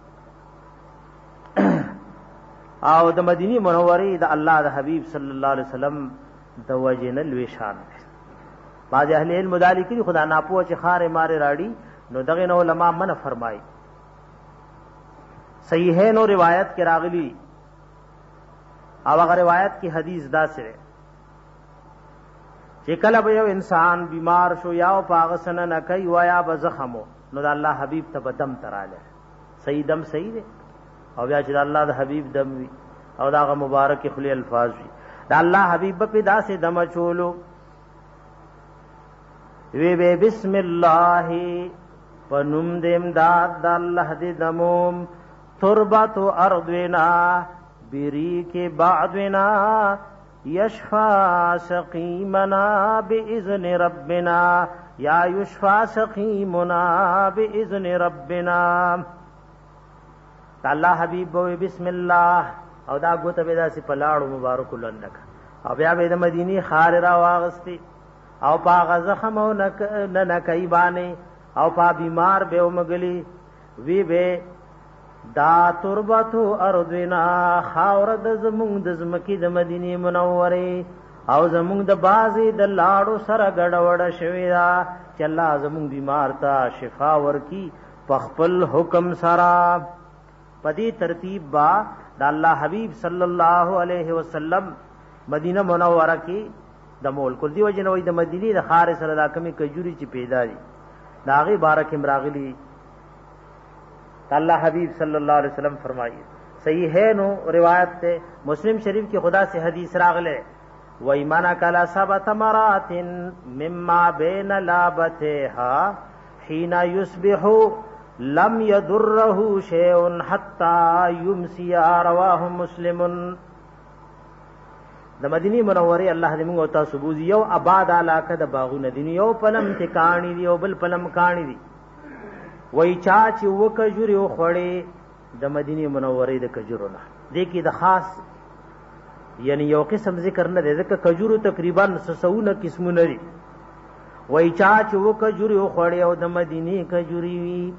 او د مدینی منوره د الله د حبیب صلی الله علیه وسلم د وجنه لوی شان بعض اهل علم مدالکی خدا ناپوه چې خار ماره راړي نو دغه نو علماء من فرمای صحیح ہے نو روایت کے راغلی او هغه روایت کی حدیث دا سره چې کله به یو انسان بیمار شو یا پاغسن نه کوي وایا به زخمو نو د الله حبیب ته بدم تراله صحیح دم صحیح دی او بیا چې الله د حبیب دم وی او دا مبارک خلی الفاظ وی د الله حبیب په داسې دم چولو وی به بسم الله پنوم د امداد د الله دې دموم تربت ارضنا بریک بعضنا یشفا سقیمنا باذن ربنا یا یشفا سقیمنا باذن ربنا. الله حبیب وی بسم الله او دا ګوته به داسې پلاړو مبارک لنک او بیا به د مدینی خار را واغستی او پاغه زخم او نه نکای باندې او پا بیمار به ومغلی وی به دا تربتو ارضنا خاور د زمون د زمکی د مدینه منوره او زمون د بازي د لاړو سره ګډوډ شوی دا چې الله زمون بیمار ته شفا ورکی په خپل حکم سره. پدی ترتیب با د الله حبیب صلی الله علیه وسلم مدینه منوره کې د مول کول دی وجنوي د مدینه د خار سره د کمی کجوري چې پیدا دي داغه بارک امراغلی. اللہ حبیب صلی اللہ علیہ وسلم فرمائیے صحیح ہے نو روایت تے مسلم شریف کی خدا سے حدیث راغلے وَإِمَنَ كَلَ سَبَ تَمَرَاتٍ مِمَّا بَيْنَ لَابَتِهَا حِينَ يُصْبِحُ لَمْ يَضُرَّهُ شَيْءٌ حَتَّى يُمْسِيَ رواه مسلم. د مدینی منوره الله دې موږ ته سبوزي یو آباد علاقه د باغونه دي یو پلم ټکانی دی او بل پلم کانی دی. وای چا چې وکجوري خوړې د مدینه منورې د کجورونه دې کې د خاص یعنی یو قسم ذکر نه دی ځکه کجورو تقریبا سسونه قسمونه دي. وای چا چې وکجوري خوړې او د مدینه کجوري وی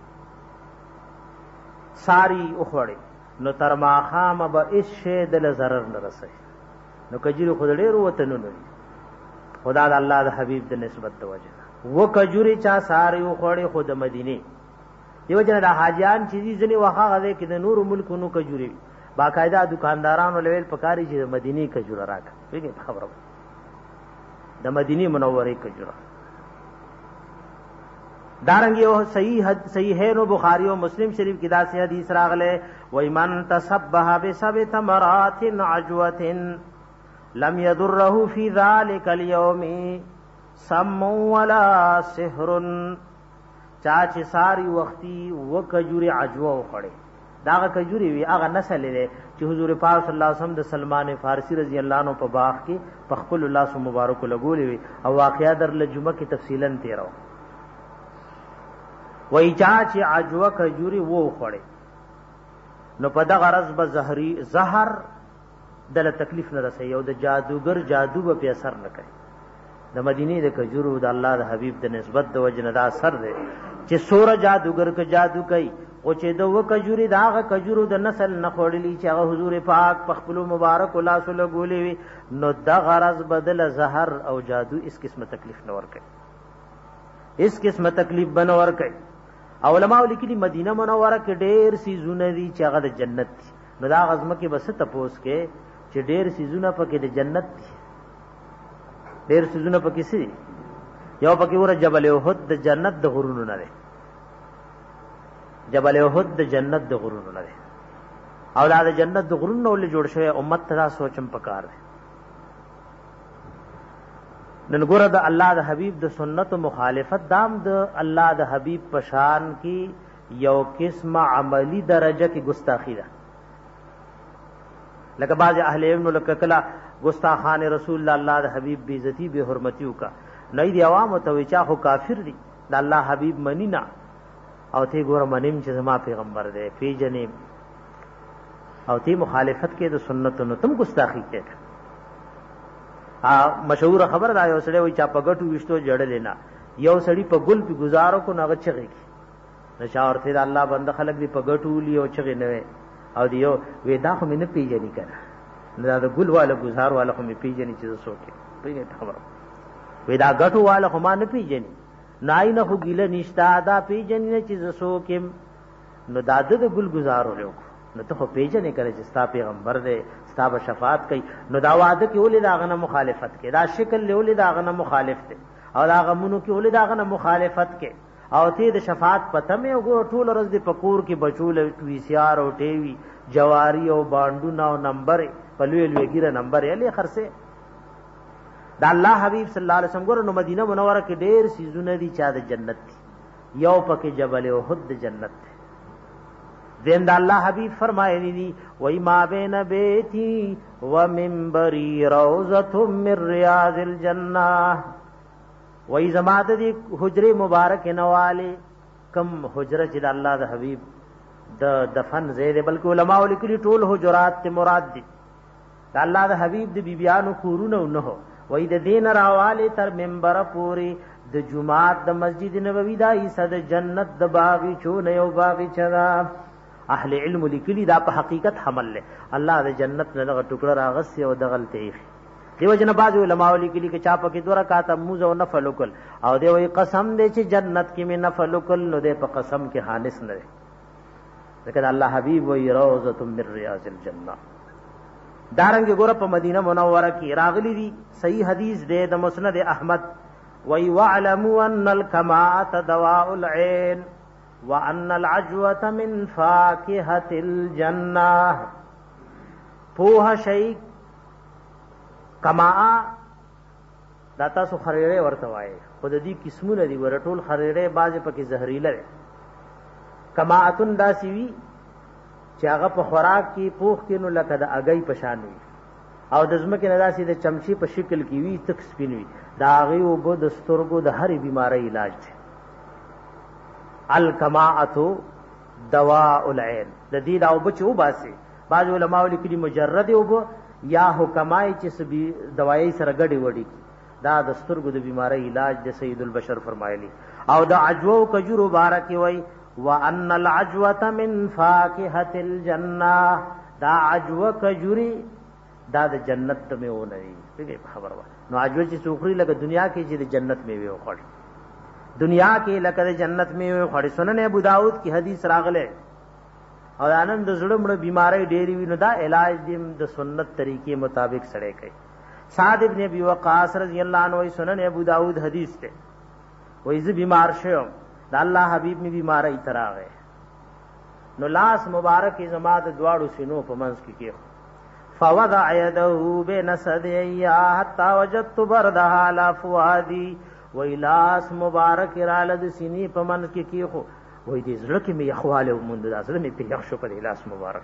ساری خوړې نو تر ما خام به هیڅ شی د ضرر نه رسي. نو کجوري خو ډېر وته نه نو خدا د الله د حبيب د نسبت توجه و کجوري چا ساری خوړې خود مدینه دیو جن د حاجیان چیزی ځنی وخا غځه کې د نور ملکونو کجوري باقاعده دکاندارانو لویل پکاري چې د مدینه کجوره راک ویګه خبره د مدینه منورې کجوره دارنګ یو صحیح حد صحیح ہے نو بخاری او مسلم شریف کی دا سے حدیث راغله و ایمان تسبح بسبع تمرات عجوه لم يضره في ذلك اليوم سم ولا سحر. چاچ ساری وختي و کجوري عجوه وخړي دا کجوري وی هغه نسل لري چې حضور پاک صلی الله علیه وسلم د سلمان فارسی رضی الله عنه په باغ کې په خپل الله سو مبارک لګولې وی او واقعیا در لجمه کې تفصیلا تیرو. وای چاچ عجوه کجوري وو وخړي نو په دغه غرض به زهري زهر دله تکلیف نه رسي او د جادوګر جادو به اثر نه کوي. د مدینه د کجورو د الله د حبیب د نسبت د وجنه دا اثر دی چې سور جادوګر ک جادو کوي او چې د و کجوري داغه کجورو د نسل نه خوړلی چې هغه حضور پاک په خپل مبارک الله صلی ګولې وي نو د غرض بدل زهر او جادو اس قسمه تکلیف نه ور کوي اس قسمه تکلیف بنه ور کوي. علماء لیکلي مدینه منوره کې ډېر سيزونه دي چې هغه د جنت دي. نو دا غزمه کې بس تپوس کې چې ډېر سيزونه پکې د جنت دي ډېر سيزونه پکې سي یو پکې ور جبل احد د جنت د غرونو نه ده جبل احد د جنت د غرونو نه ده او دا د جنت د غرونو له جوړ شوی امت ته سوچم پکار ده. نن ګوره د الله د حبیب د سنت مخالفت دام د الله د حبیب پشان کی یو قسم عملی درجه کی گستاخی ده. لکه باز اهل علم لکه کلا گستاخان رسول الله د حبیب بی عزتی به حرمتیو کا نه دی عوام ته وچا خو کافر دي د الله حبیب منینا او ته ګوره منیم چې زما پیغمبر دی پیجنې او ته مخالفت کې د سنتونو تم گستاخی کې. ا مشهور خبر دا یو سړی وای چا پګټو وشتو جړل نه یو سړی په ګل په گزارو کو نه غچغي نشاورته د الله بند خلق دی پګټو لی او چغي نه او دیو ودا خو مینه پیجنې کړه دا د ګل والا گزار والا خو می پیجنې چې سوکې پیګه خبره ودا غټو والا خو ما نه پیجنې نای نه خو ګیله نشتا دا پیجنې چې سوکې نو داده د ګل گزارو له نو ته خو پیجنې کړه چې ستا پیغمبر دی ستا به شفاعت کوي نو دا وعده کې ولې دا غنه مخالفت کې دا شکل له ولې دا غنه مخالف دی او دا غمونو کې ولې دا غنه مخالفت کې او ته د شفاعت پته مې وګور ټول ورځ د پکور کې بچول وی سی آر او ټیوی جواری او باندو نو نمبر پلوې لوګیره نمبر یې لې خرڅه دا الله حبیب صلی الله علیه وسلم ګور نو مدینه منوره کې ډېر سيزونه دي چا د جنت دي یو پکې جبل احد د جنت دی. زند اللہ حبیب فرمائے دی وَإِ مَا بَيْنَ بَيْتِي وَمِنْبَرِي رَوْضَةٌ مِّن رِّيَاضِ الْجَنَّةِ وای زماده دی حجره مبارک نواله کم حجره چې د الله د حبیب د دفن زید بلکې علماء لیکلي ټول حجرات ته مراد دي د الله د حبیب د بیبیانو کورونه نه وای د دین راواله تر منبر پوری د جمعات د مسجد نبوی دا ایسه د جنت د باغی چونه یو باغی چرا اهل علم لیکلی دا په حقیقت حمل له الله د جنت نه لغه ټوکړه راغسي او د غلطی دیو جن باز علماء لیکلی کې چا په کې دوه رکعات موز او نفل وکل او دی وی قسم دې چې جنت کې می نفل وکل نو دې په قسم کې حانس نه ځکه الله حبیب وی روضه من ریاض الجنه دارنګ ګور په مدینه منوره کې راغلی دي صحیح حدیث دې د مسند احمد وی وعلموا ان الكماء دواء العين وان العجوه من فاكهه الجنه پوها شی کماء داتا سو خریړې ورته وای خود دې قسمونه دي ورټول خریړې باز پکې زهريله کماءتن داسی وی چې هغه په خوراک کې پوخ کې نو لکه د اگئی پشان وي او د زمکه نه داسې د چمچي په شکل کې وي تک سپین وي دا هغه او بو د سترګو د هرې بیماری علاج دی الکماءتو دواء العين د دې دا او بچو باسي بعض علماء لیکلي مجرد او بو یا حکمای چې سبي دوايي سره ګډي وړي دا د سترګو د بیماری علاج د سید البشر فرمایلی او د عجو کجرو بارک وي وان العجوه من فاكهه الجنه دا عجو کجوري دا د جنت ته ونه وي خبر وا نو عجو چې سوخري لکه دنیا کې چې د جنت میوه وخړي دنیا کې لکه د جنت میوه وخړي سنن ابو داود کی حدیث راغله او آنند زړه مړه بیماری ډېری وینو دا علاج دیم د سنت طریقې مطابق سره کوي سعد ابن ابي وقاص رضی الله عنه سنن ابو داود حدیث ته وای ز بیمار شوم دا الله حبیب می بیماری تراغه نو لاس مبارک زما د دواړو سینو په منځ کې کې فوضع يده بين ثديي حتى وجدت بردها على فؤادي ویلاس مبارک را لد سینې په منځ کې کې خو وای دې زړه کې می اخواله ومند دا زړه می په یخ شو په لاس مبارک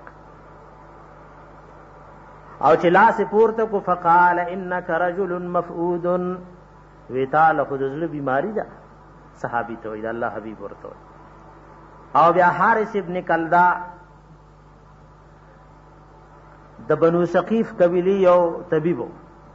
او چې لاس پورته کو فقال انك رجل مفقود ویتال خود زړه بیماری ده صحابي ته وی الله حبيب ورته او بیا حارث ابن کلدا د بنو ثقيف قبيله یو طبيبو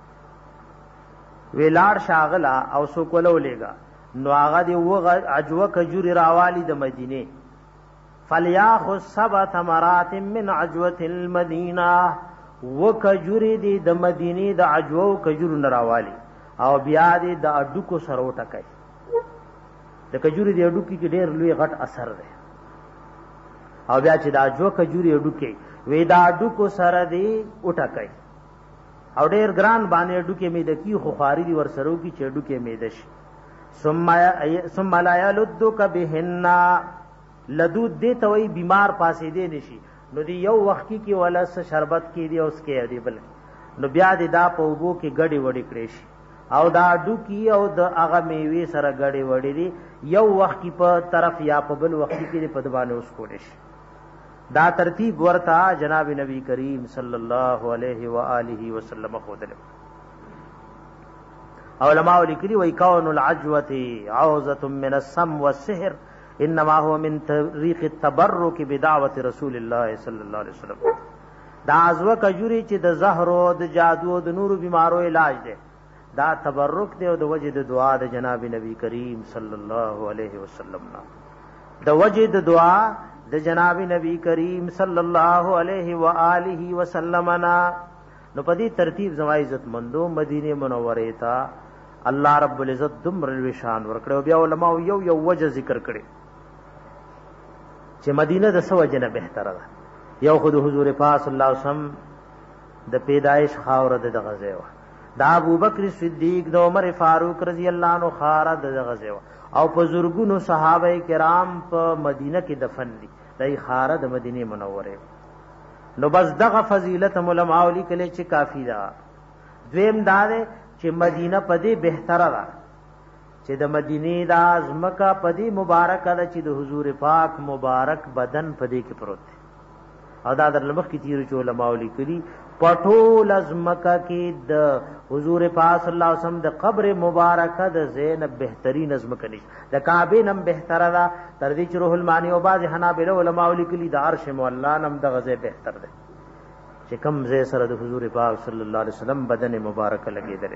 ویلار شاغلا او سو کولو لګا نو هغه دی وغه عجوه کجوري راوالی د مدینه فلياخذ سبع ثمرات من عجوه المدینه وکجوري دی د مدینه د عجوه کجور راوالی او بیا دی د اډو کو سره وټکای د کجوري دی اډو کې ډېر لوی غټ اثر دی او بیا چې د عجوه کجوري اډو کې وې دا اډو کو سره دی وټکای او ډېر ګران باندې اډو کې مې د کی خو خاري دی ور سرو کې چې اډو کې مې دش ثم ثم لا يلدك بهن لدود دې ته وی بیمار پاسې دې نشي نو دی یو وخت کې ولس شربت کې دی اوس کې دی بل نو بیا دې دا په وګو کې ګډي وړي کړې شي او دا ډو کې او د هغه میوي سره ګډي وړي دي یو وخت کې په طرف یا په بل وخت کې په دبانه اوس کوډې شي دا ترتیب ورته جناب نبی کریم صلی الله علیه و آله وسلم خودل علماء لیکلي وای کون العجوه عوزه من السم والسحر انما هو من طریق التبرک بدعوه رسول الله صلی الله علیه وسلم دا عزوه کجوري چې د زهر او د جادو او د نور بیمارو علاج دی دا تبرک دی او د وجه د دعا د جناب نبی کریم صلی الله علیه وسلم د وجه د دعا د جناب نبی کریم صلی الله علیه و آله وسلم نا نو په دې ترتیب زما عزت مندو مدینه منوره ته الله رب العزت دمر الوشان ورکړو بیا علماء یو یو وجه ذکر کړي چې مدینه د سو جنه بهتره ده یو خود حضور پاک صلی الله علیه وسلم د پیدایش خاور د غزه و دا ابو بکر صدیق د عمر فاروق رضی الله عنه خار د غزه او په زورګونو صحابه کرام په مدینه کې دفن دي دای خار د مدینه منوره نو بس دغه فضیلت علماء لیکل چې کافی ده دویم دا ده چې مدینه پدې بهتره ده چې د مدینه د ازمکا پدې مبارک ده چې د حضور پاک مبارک بدن پدې کې پروت دی او دا در لمخ کې تیر چې علماء لیکلي پټول ازمکا کې د حضور پاک صلی الله علیه وسلم د قبر مبارکه د زینب بهترین ازمکه نشته د کعبه نم بهتره ده تر دې چې روح المانی او بعض حنابلہ علماء لیکلي د عرش مولا نم د غزه بهتر ده چې کم زې سره د حضور پاک صلی الله علیه وسلم بدن مبارکه لګیدل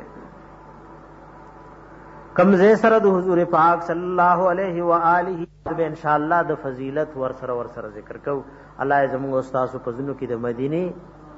کم زې سره د حضور پاک صلی الله علیه و آله به ان شاء الله د فضیلت ور سره ور سره ذکر کو الله زموږ استاد په زنو کې د مدینه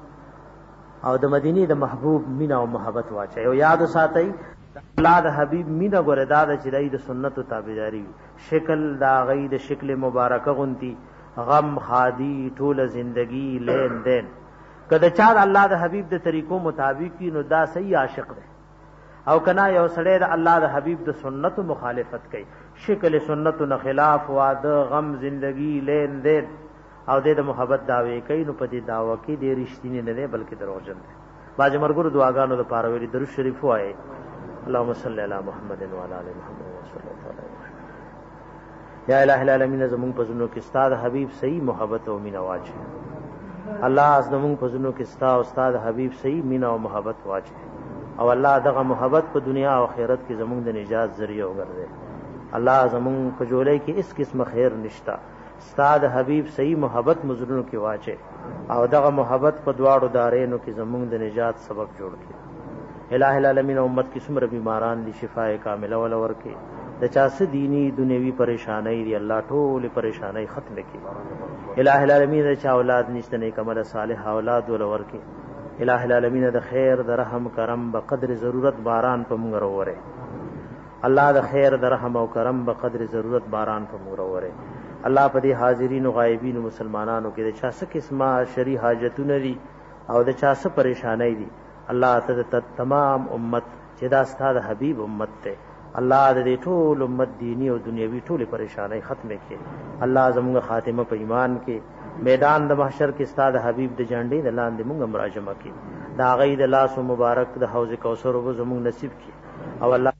او د مدینه د محبوب مینا او محبت واچي او یاد ساتي الله د حبیب مینا ګوردا د چدای د سنت او تابعداري شکل دا غي د شکل مبارکه غونتی غم خادي ټول زندگی لین دین کله چا الله د حبیب د طریقو مطابق نو دا صحیح عاشق دی او کنا یو سړی د الله د حبیب د سنت مخالفت کوي شکل سنت نه خلاف واده غم زندگی لین دین او د محبت داوی کوي نو په دې داوا کې د رښتینی نه دی بلکې دروغجن دی باج مرګرو دعاګانو د پاره ویلي درود شریف وایي اللهم صل علی محمد و علی ال محمد صلی الله علیه وسلم یا الہ العالمین زمون په زونو کې استاد حبیب صحیح محبت او مینا واچي الله زمون په زونو کې استاد استاد حبیب صحیح مینا او محبت واچي او الله دغه محبت په دنیا او آخرت کې زمون د نجات ذریعہ وګرځي الله زمون په جوړې کې اس قسم خیر نشتا استاد حبیب صحیح محبت مزرونو کې واچي او دغه محبت په دواړو دارینو کې زمونږ د نجات سبب جوړ کړي الٰه العالمین امت کې څومره بیماران دي شفای کامله ول ورکي د چا څه دینی دنیوي پریشانای دي الله ټول پریشانای ختم کړي الٰه العالمین د چا اولاد نشته نیک عمل صالح اولاد ول ورکي الٰه العالمین د خیر د رحم کرم په قدر ضرورت باران په موږ وروره الله د خیر د رحم او کرم په قدر ضرورت باران په موږ وروره الله په دې حاضرین او غایبین او مسلمانانو کې د چا څه قسمه شری حاجتونه دي او د چا څه پریشانای دي الله ته تمام امت چې دا ستاسو حبیب امت ته الله دې ټول امت دینی او دنیوي ټول پریشانای ختم کړي الله زموږ خاتمه په ایمان کې میدان د محشر کې ستاسو حبیب د جنډې د لاندې موږ مراجمه کړي دا غي د لاس مبارک د حوض کوثر او زموږ نصیب کړي او الله